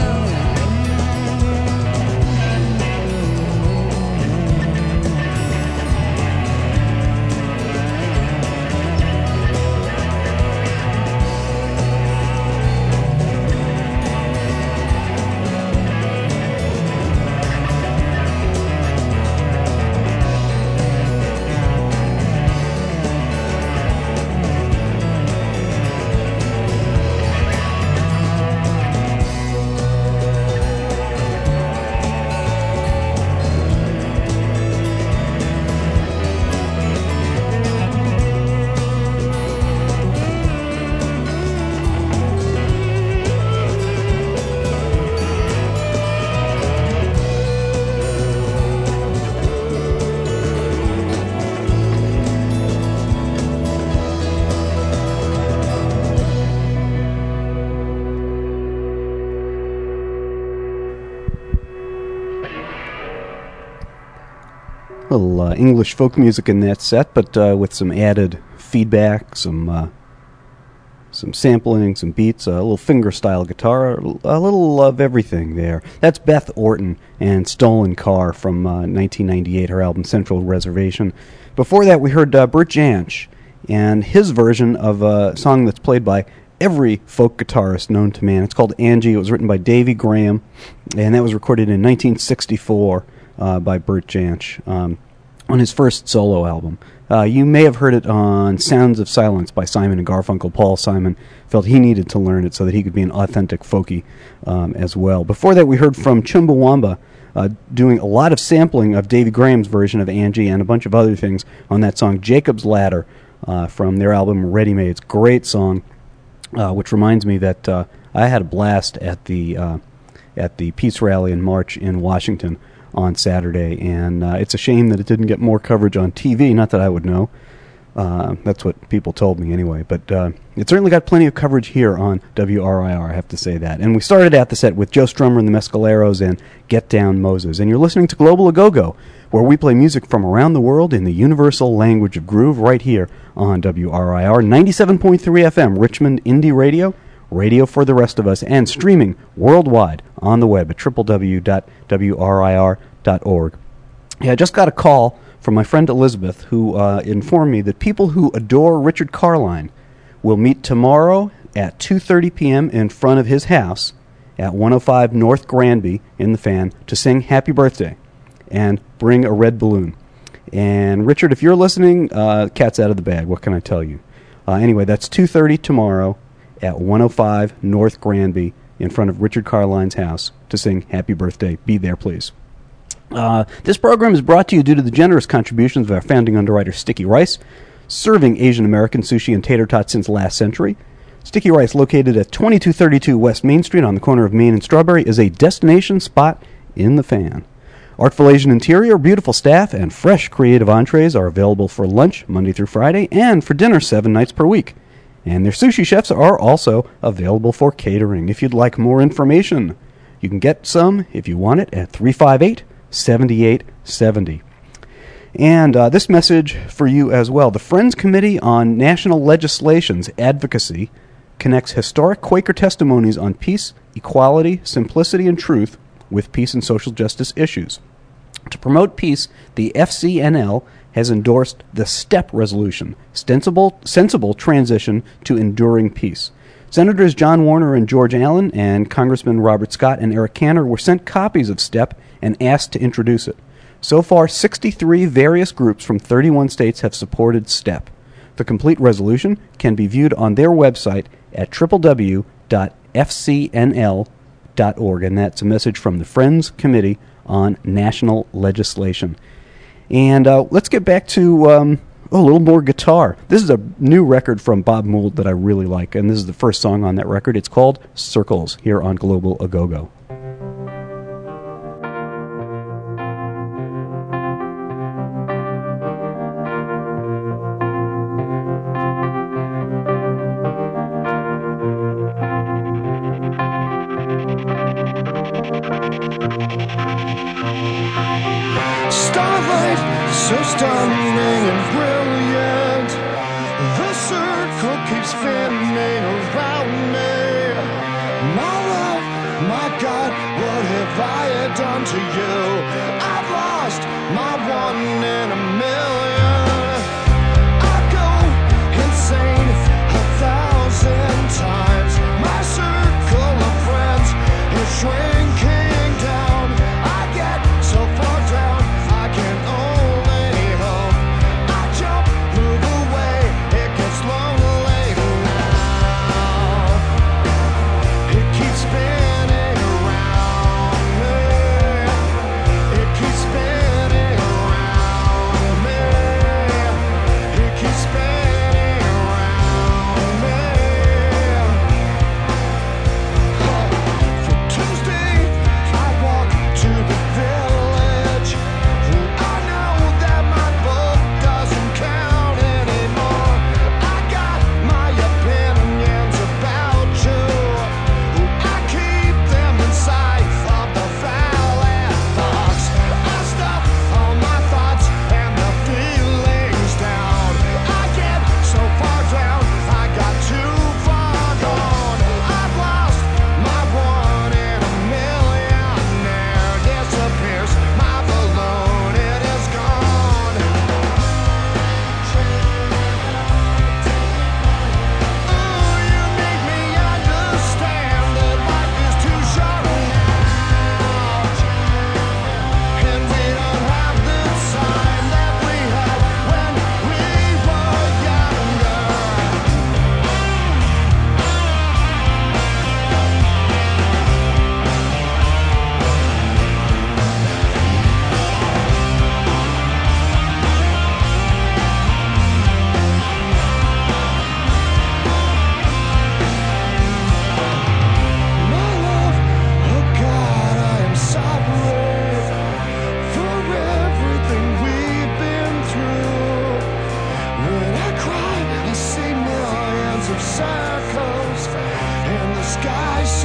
Little English folk music in that set, but with some added feedback, some sampling, some beats, a little finger-style guitar, a little of everything there. That's Beth Orton and Stolen Car from 1998, her album Central Reservation. Before that, we heard Bert Jansch and his version of a song that's played by every folk guitarist known to man. It's called Angie. It was written by Davy Graham, and that was recorded in 1964 by Bert Jansch on his first solo album. You may have heard it on Sounds of Silence by Simon and Garfunkel. Paul Simon felt he needed to learn it so that he could be an authentic folkie as well. Before that, we heard from Chumbawamba doing a lot of sampling of Davy Graham's version of Angie and a bunch of other things on that song Jacob's Ladder from their album Ready Made. It's a great song, which reminds me that I had a blast at the Peace Rally in March in Washington on Saturday, and it's a shame that it didn't get more coverage on TV, not that I would know. That's what people told me anyway, but it certainly got plenty of coverage here on WRIR, I have to say that. And we started out the set with Joe Strummer and the Mescaleros and Get Down Moses, and you're listening to Global A-Go-Go, where we play music from around the world in the universal language of groove right here on WRIR 97.3 FM, Richmond Indie Radio, radio for the rest of us, and streaming worldwide on the web at www.wrir.org. Yeah, I just got a call from my friend Elizabeth, who informed me that people who adore Richard Carline will meet tomorrow at 2:30 p.m. in front of his house at 105 North Granby in the Fan to sing Happy Birthday and bring a red balloon. And Richard, if you're listening, cat's out of the bag. What can I tell you? Anyway, that's 2:30 tomorrow at 105 North Granby in front of Richard Carline's house to sing Happy Birthday. Be there, please. This program is brought to you due to the generous contributions of our founding underwriter, Sticky Rice, serving Asian American sushi and tater tots since last century. Sticky Rice, located at 2232 West Main Street on the corner of Main and Strawberry, is a destination spot in the Fan. Artful Asian interior, beautiful staff, and fresh creative entrees are available for lunch Monday through Friday and for dinner 7 nights per week. And their sushi chefs are also available for catering. If you'd like more information, you can get some, if you want it, at 358-7870. And this message for you as well. The Friends Committee on National Legislation's Advocacy connects historic Quaker testimonies on peace, equality, simplicity, and truth with peace and social justice issues. To promote peace, the FCNL has endorsed the STEP resolution, sensible transition to enduring peace. Senators John Warner and George Allen and Congressman Robert Scott and Eric Cantor were sent copies of STEP and asked to introduce it. So far, 63 various groups from 31 states have supported STEP. The complete resolution can be viewed on their website at www.fcnl.org, and that's a message from the Friends Committee on National Legislation. And let's get back to a little more guitar. This is a new record from Bob Mould that I really like, and this is the first song on that record. It's called Circles, here on Global A-Go-Go. Starlight, so stunning and brilliant. The circle keeps spinning around me. My love, my God, what have I done to you? I've lost my one in a million. I go insane 1,000 times. My circle of friends is shrinking down. I get so far down, I can only hope. I jump, move away, it gets lonely now. It keeps spinning around me. It keeps spinning around me. It keeps spinning around me.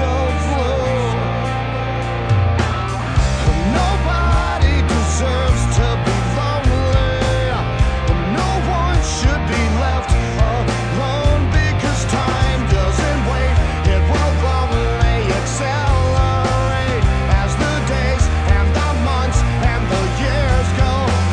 so blue. Nobody deserves to be lonely. No one should be left alone because time doesn't wait. It will only accelerate as the days and the months and the years go.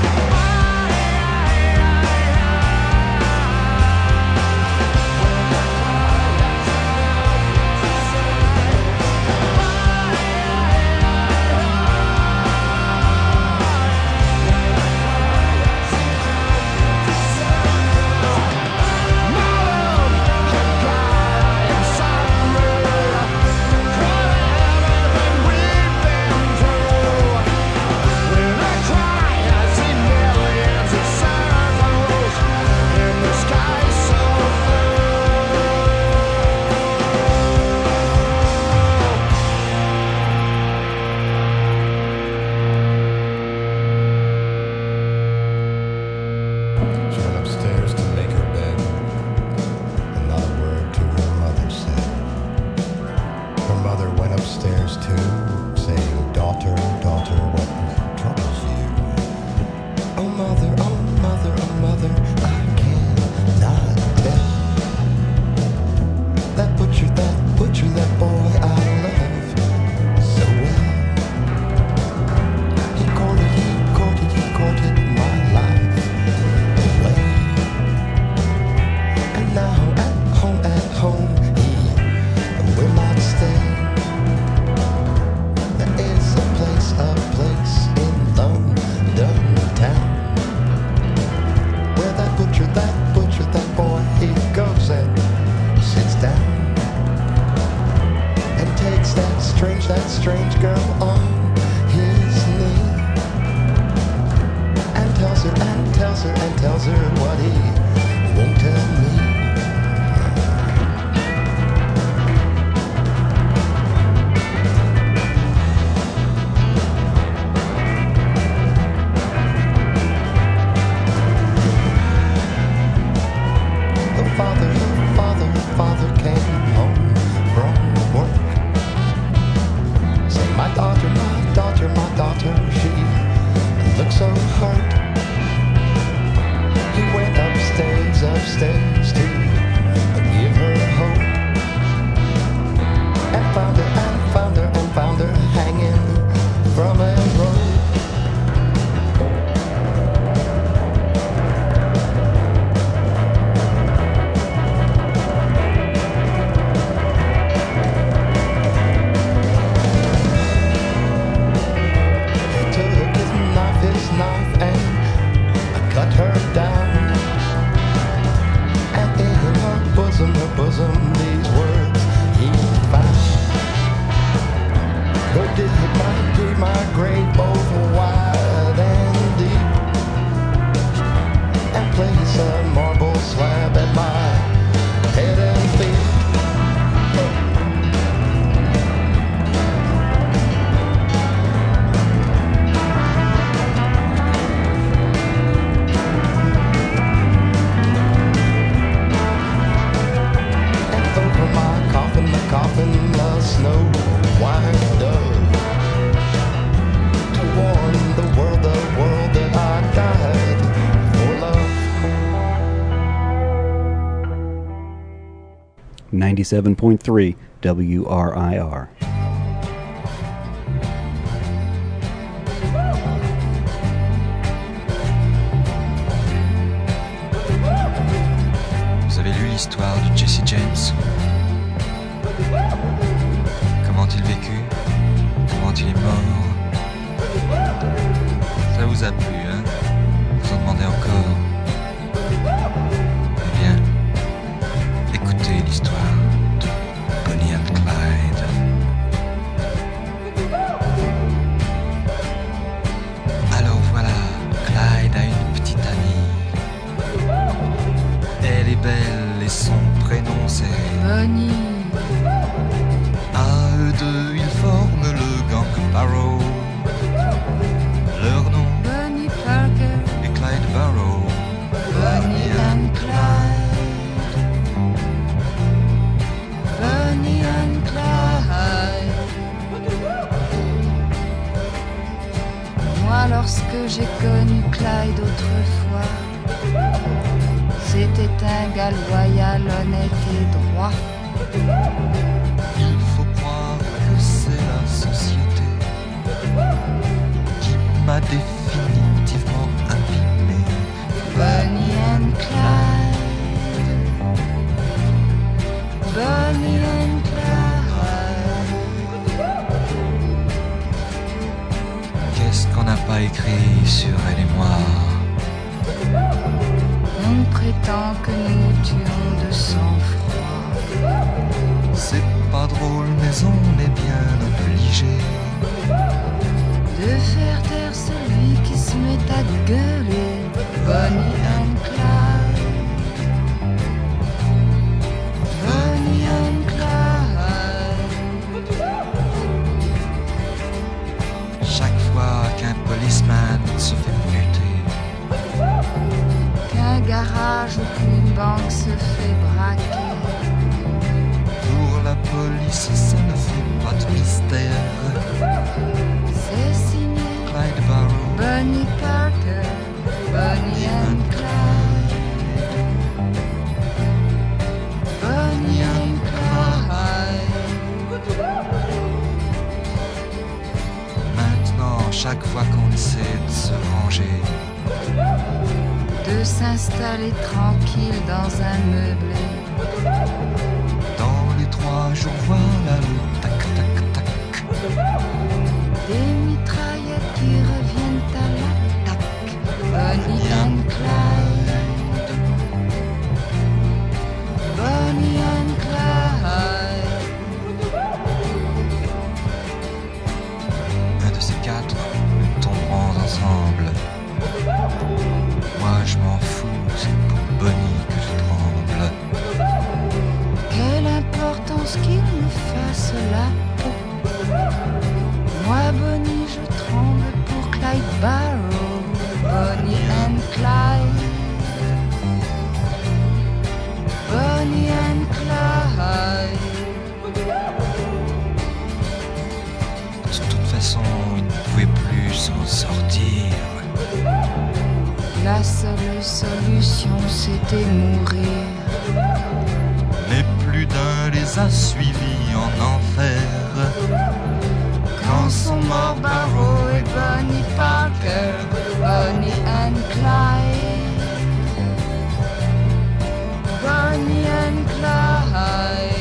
She went upstairs to make her bed, and not a word to her mother said. Her mother went upstairs too, saying, "Daughter, daughter, what troubles you? Oh mother, oh mother, oh mother, I cannot tell. That butcher, that boy I love so well. He courted my life away. And now at home, he will not stay. There is a place in London town where that butcher, that boy, he goes and sits down and takes that strange girl on his knee and tells her what he won't tell me. The father came home from work. Say, my daughter, she looks so hurt. He went upstairs to give her hope, and found her hanging from a rope. Knife and cut her down, and in her bosom, these words he found: go dig my grave both wide and deep, and place a marble slab at my head and feet. Coffin, a snow white dove, to warn the world that I died for love. 97.3 WRIR. Vous avez lu l'histoire de Jesse James? Comment il vécut? Comment il est mort? Ça vous a plu, hein? Vous en demandez encore? Eh bien, écoutez l'histoire de Bonnie and Clyde. Alors voilà, Clyde a une petite amie. Elle est belle et son prénom c'est Bonnie. À eux deux, ils forment le gang Barrow. Leur nom, Bonnie Parker et Clyde Barrow. Bonnie and Clyde. Bonnie and Clyde. Lorsque j'ai connu Clyde autrefois, c'était un gars loyal, honnête et droit. Il faut croire que c'est la société qui m'a définitivement abîmé. Bonnie and Clyde, Bonnie and Clyde. Qu'est-ce qu'on n'a pas écrit sur elle et moi? On prétend que nous tuons de sang-froid. C'est pas drôle, mais on est bien obligé de faire taire celui qui se met à gueuler. Bonnie and Clyde, Bonnie and Clyde. chaque fois qu'un policeman se fait buter, qu'un garage ou qu'une banque se fait braquer. pour la police ça ne fait pas de mystère. C'est signé Clyde Barrow, Bonnie Parker, Bonnie and Clyde, Bonnie and Clyde. Maintenant, chaque fois qu'on essaie de se ranger, de s'installer tranquille dans un meublé, dans les 3 jours, voilà le tac tac tac. des mitraillettes qui reviennent à l'attaque. Bonnie and Clyde, Bonnie and Clyde. Un de ces 4, nous tomberons ensemble. Moi je m'en fous, c'est pour Bonnie que je tremble. Quelle importance qu'il me fasse la peau. Moi, Bonnie, je tremble pour Clyde Barrow. Bonnie and Clyde, Bonnie and Clyde. De toute façon, il ne pouvait plus s'en sortir. La seule solution, c'était mourir. Mais plus d'un les a suivis en enfer. Quand sont morts Barrow et Bonnie Parker, Bonnie and Clyde, Bonnie and Clyde.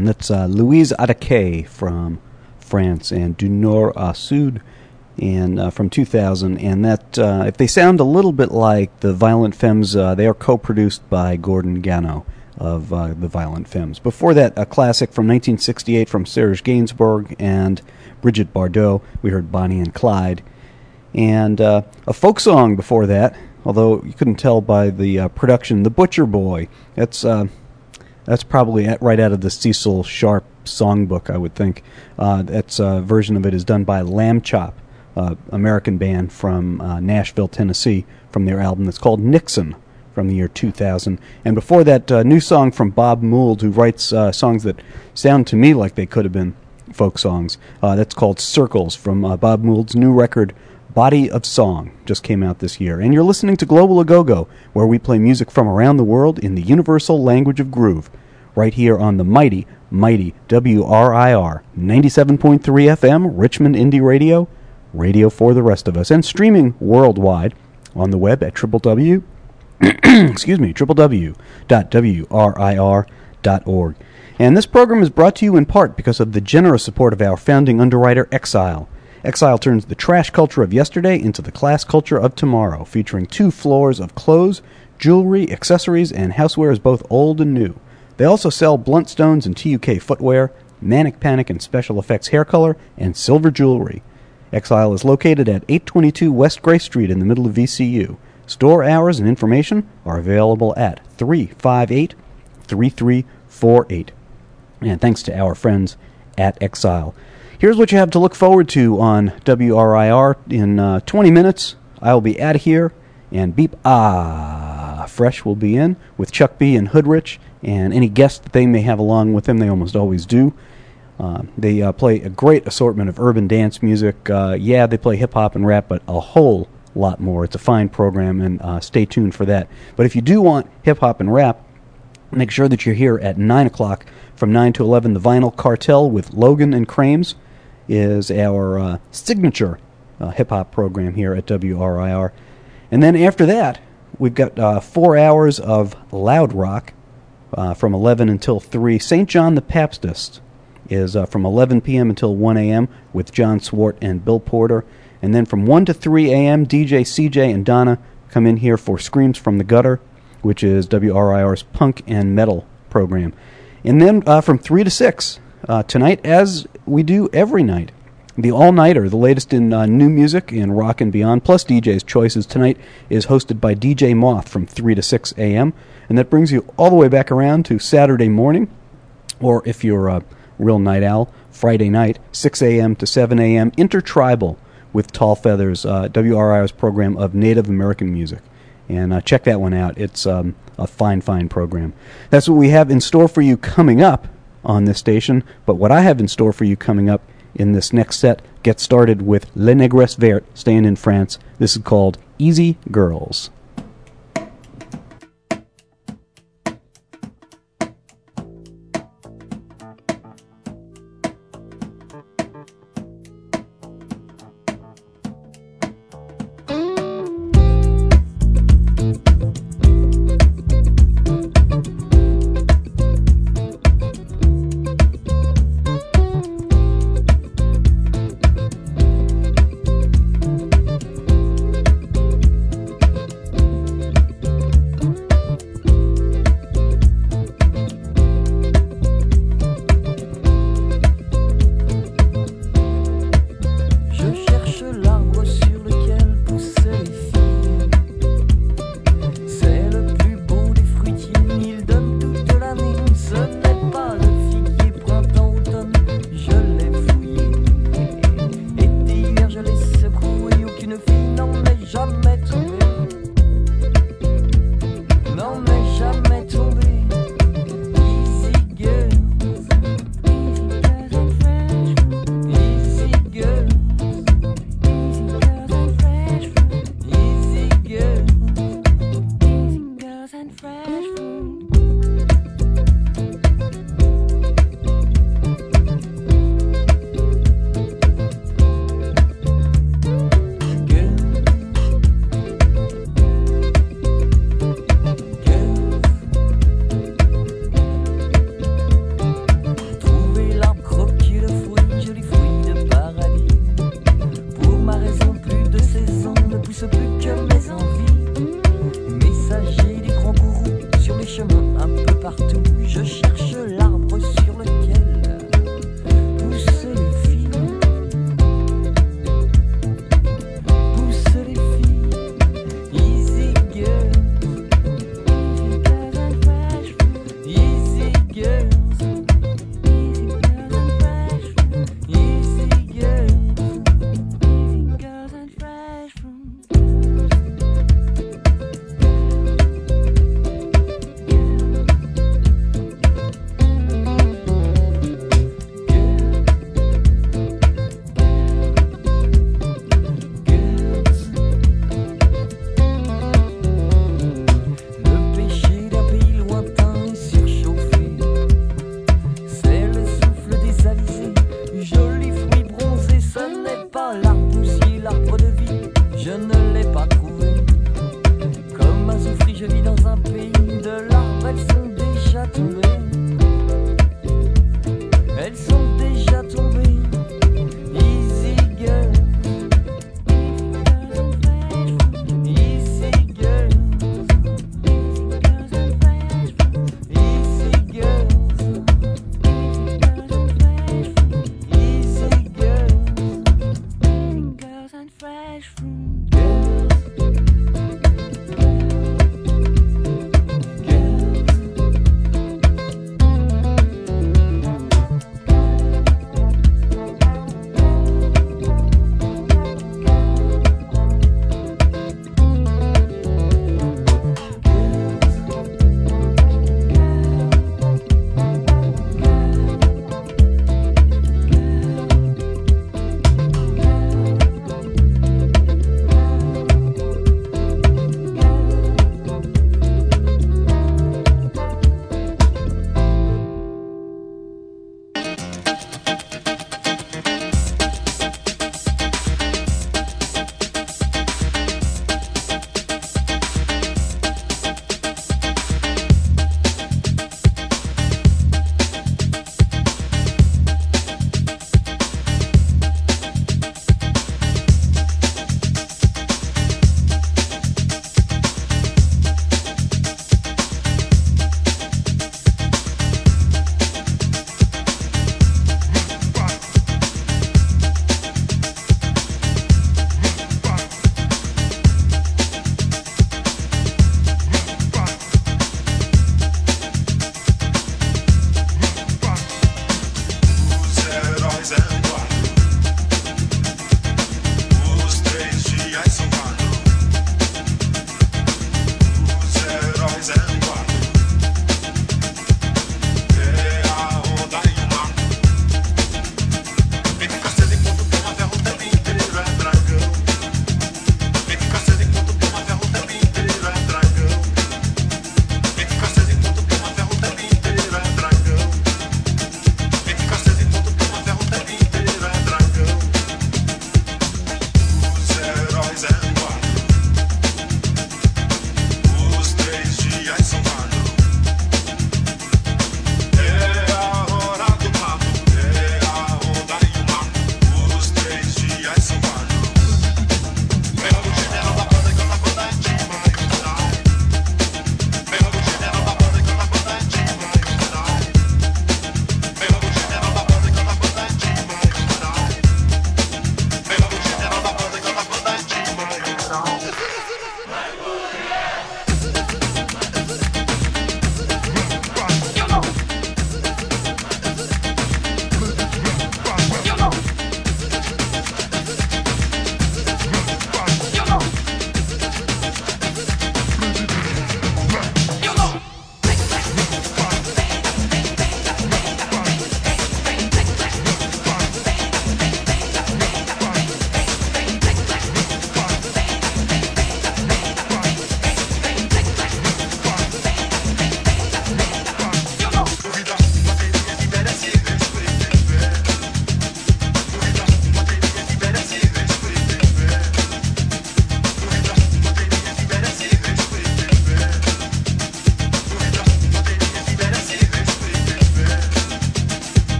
and that's Louise Attaquet from France and Du Nord au Sud, and from 2000. And that, if they sound a little bit like the Violent Femmes, they are co-produced by Gordon Gano of the Violent Femmes. Before that, a classic from 1968 from Serge Gainsbourg and Brigitte Bardot. We heard Bonnie and Clyde. And a folk song before that, although you couldn't tell by the production, The Butcher Boy. That's probably right out of the Cecil Sharp songbook, I would think. That's a version of it is done by Lamb Chop, American band from Nashville, Tennessee, from their album that's called Nixon from the year 2000. And before that, a new song from Bob Mould, who writes songs that sound to me like they could have been folk songs. That's called Circles from Bob Mould's new record, Body of Song, just came out this year. And you're listening to Global A-Go-Go, where we play music from around the world in the universal language of groove, right here on the mighty WRIR 97.3 FM, Richmond Indie Radio, radio for the rest of us, and streaming worldwide on the web at www.wrir.org. And this program is brought to you in part because of the generous support of our founding underwriter, Exile. Exile turns the trash culture of yesterday into the class culture of tomorrow, featuring 2 floors of clothes, jewelry, accessories, and housewares both old and new. They also sell Bluntstones and TUK footwear, Manic Panic and special effects hair color, and silver jewelry. Exile is located at 822 West Gray Street in the middle of VCU. Store hours and information are available at 358-3348. And thanks to our friends at Exile. Here's what you have to look forward to on WRIR. In 20 minutes, I will be out of here, and Beep Fresh will be in with Chuck B. and Hoodrich, and any guests that they may have along with them. They almost always do. They play a great assortment of urban dance music. Yeah, they play hip-hop and rap, but a whole lot more. It's a fine program, and stay tuned for that. But if you do want hip-hop and rap, make sure that you're here at 9 o'clock. From 9 to 11, the Vinyl Cartel with Logan and Crames is our signature hip-hop program here at WRIR. And then after that, we've got 4 hours of loud rock from 11 until 3. St. John the Baptist is from 11 p.m. until 1 a.m. with John Swart and Bill Porter. And then from 1 to 3 a.m., DJ CJ and Donna come in here for Screams from the Gutter, which is WRIR's punk and metal program. And then from 3 to 6 tonight, as we do every night, the All-Nighter, the latest in new music in rock and beyond, plus DJ's Choices tonight, is hosted by DJ Moth from 3 to 6 a.m. And that brings you all the way back around to Saturday morning, or if you're a real night owl, Friday night, 6 a.m. to 7 a.m., Intertribal with Tall Feathers, WRIR's program of Native American music. And check that one out. It's a fine, fine program. That's what we have in store for you coming up on this station. But what I have in store for you coming up in this next set gets started with Les Negresses Vertes, staying in France. This is called Easy Girls.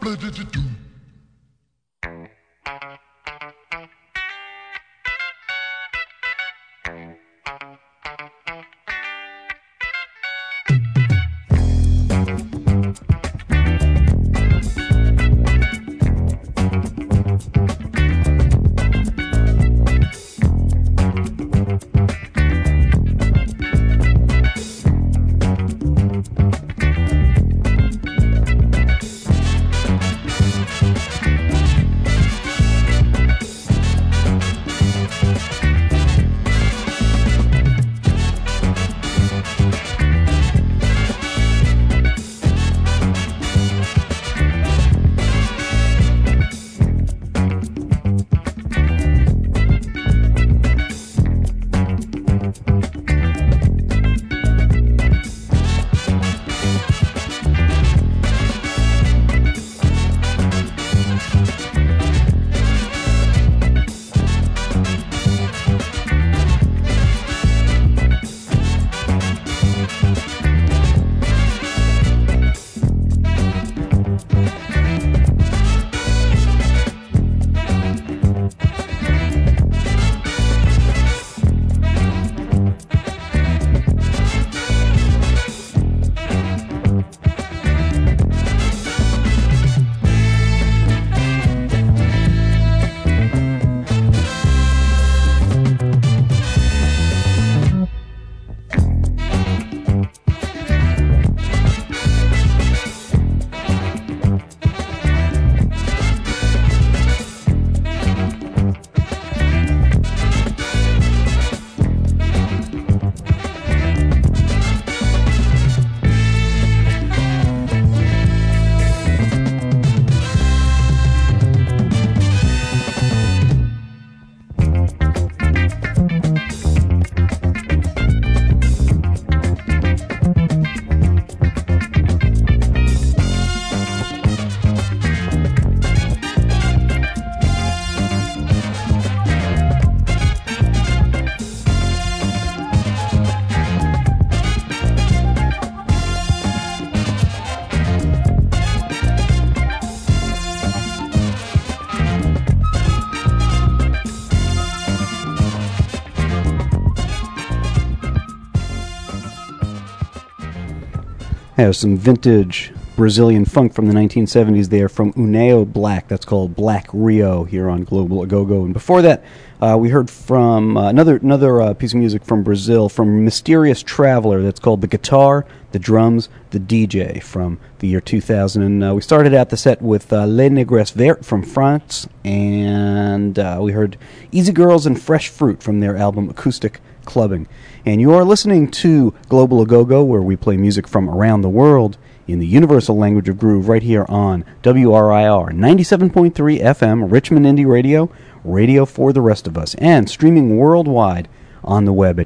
There's some vintage Brazilian funk from the 1970s there from Uneo Black. That's called Black Rio here on Global Agogo. And before that, we heard from another piece of music from Brazil, from Mysterious Traveler. That's called The Guitar, The Drums, The DJ from the year 2000. And we started out the set with Les Negres Verts from France. And we heard Easy Girls and Fresh Fruit from their album Acoustic Clubbing. And you are listening to Global Agogo, where we play music from around the world in the universal language of groove right here on WRIR 97.3 FM, Richmond Indie Radio, radio for the rest of us, and streaming worldwide on the web at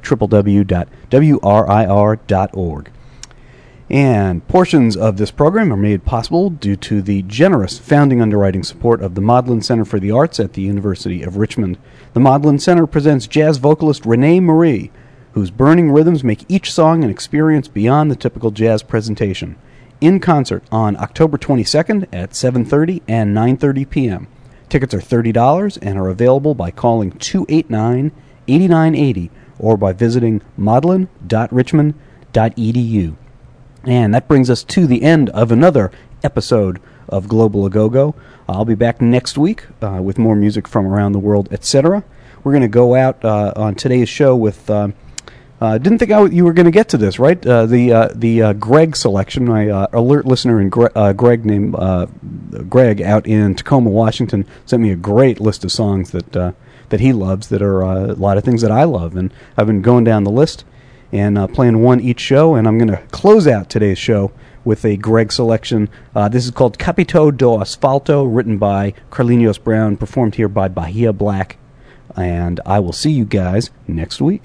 www.wrir.org. And portions of this program are made possible due to the generous founding underwriting support of the Maudlin Center for the Arts at the University of Richmond. The Maudlin Center presents jazz vocalist Renee Marie, whose burning rhythms make each song an experience beyond the typical jazz presentation. In concert on October 22nd at 7:30 and 9:30 p.m. Tickets are $30 and are available by calling 289-8980 or by visiting maudlin.richmond.edu. And that brings us to the end of another episode of Global Agogo. I'll be back next week with more music from around the world, etc. We're going to go out on today's show with... didn't think you were going to get to this, right? The Greg selection. My alert listener and Greg named Greg out in Tacoma, Washington, sent me a great list of songs that he loves. That are a lot of things that I love, and I've been going down the list and playing one each show. And I'm going to close out today's show with a Greg selection. This is called Capitão do Asfalto, written by Carlinhos Brown, performed here by Bahia Black. And I will see you guys next week.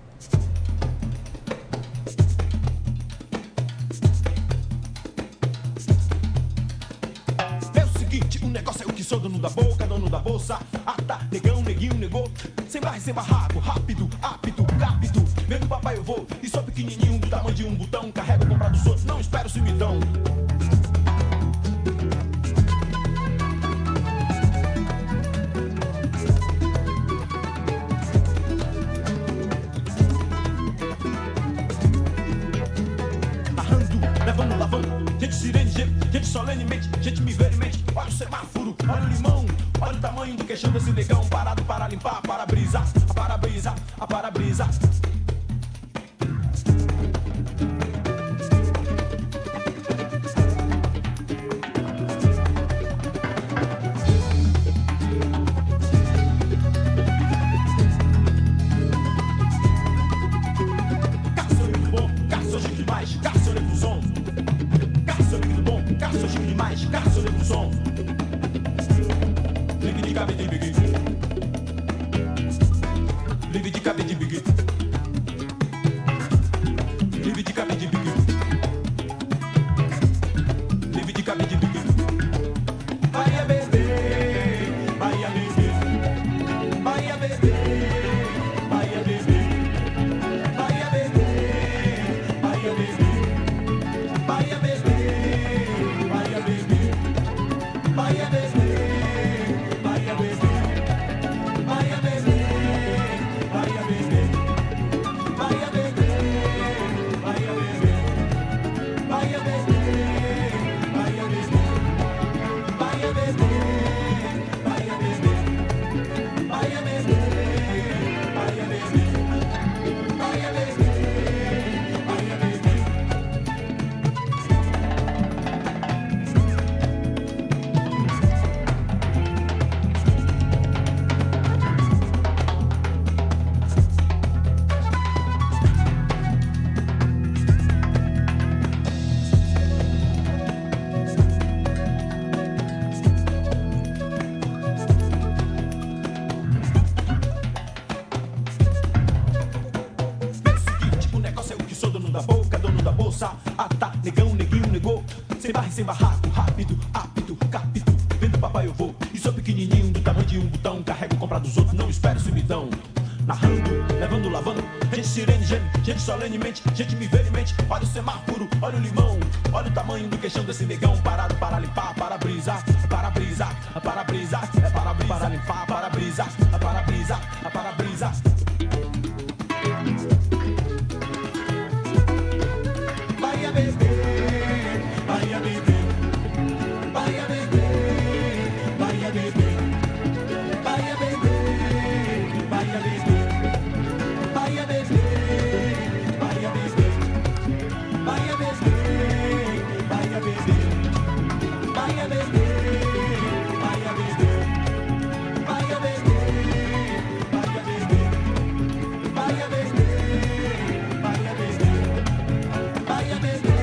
Dono da boca, dono da bolsa, ata, negão, neguinho, negou. Sem barra e sem barraco, rápido, apto, rápido. Vendo papai eu vou, e sou pequenininho do tamanho de um botão. Carrego comprar dos outros, não espero se me dão. solenemente, gente me vê em mente. Olha o semáforo, olha o limão, olha o tamanho do queixão desse negão parado para limpar, para brisar, para brisar, para brisar. Sem barraco, rápido, apto, capito. Vendo papai eu vou, e sou pequenininho do tamanho de um botão. Carrego compra dos outros, não espero se me dão. Narrando, levando, lavando, gente sirene, gente solenemente, gente me vê em mente. Olha o semáforo, olha o limão, olha o tamanho do queixão desse negão parado para limpar, para brisar, para brisar, para brisar, para limpar, para brisar, para brisar, para brisar. Vai a beber, vai a beber. Vai a beber, vai a beber, vai a beber, vai a beber, vai a beber, vai a beber, vai a beber, vai a beber, vai a beber, vai a beber, vai a beber, vai a beber, vai a beber, vai a beber, vai a beber, vai a beber.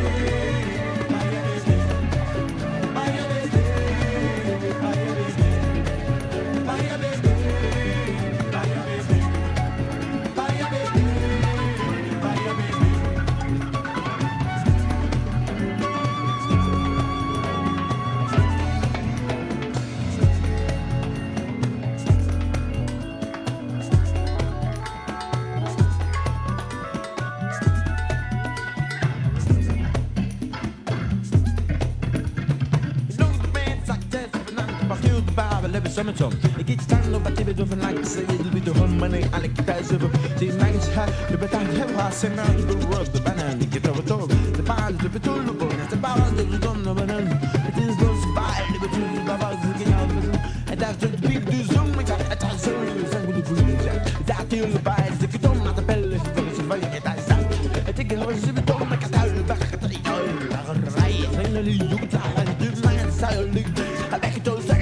Ik iets staan op wat je weer van lijkt. Ze je doet de hond, maar nee, alle thuis over. Die meisjes gaat, de betaalt hem haast en naar de rood. De banaan, die get over top. De paal, de beton, de bonen, de bouw, de beton, de banaan. Het is los bij, de beton, de bouw, de geen en daar zit de piep, de zon, ik ga het al zo in de zang met de voeten zijn. Daar heel de bij, de beton, naar de pelle, de vullen, ze van je het uit zang. Het ik hoor ze beton, maar ik ga uit de weg, het ik al in de rij. En dan die jongen daar, en de man, zij ligt. Hij weg het zo zeggen.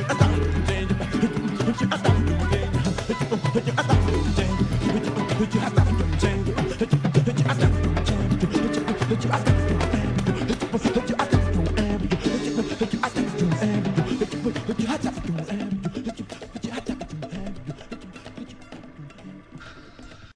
Put your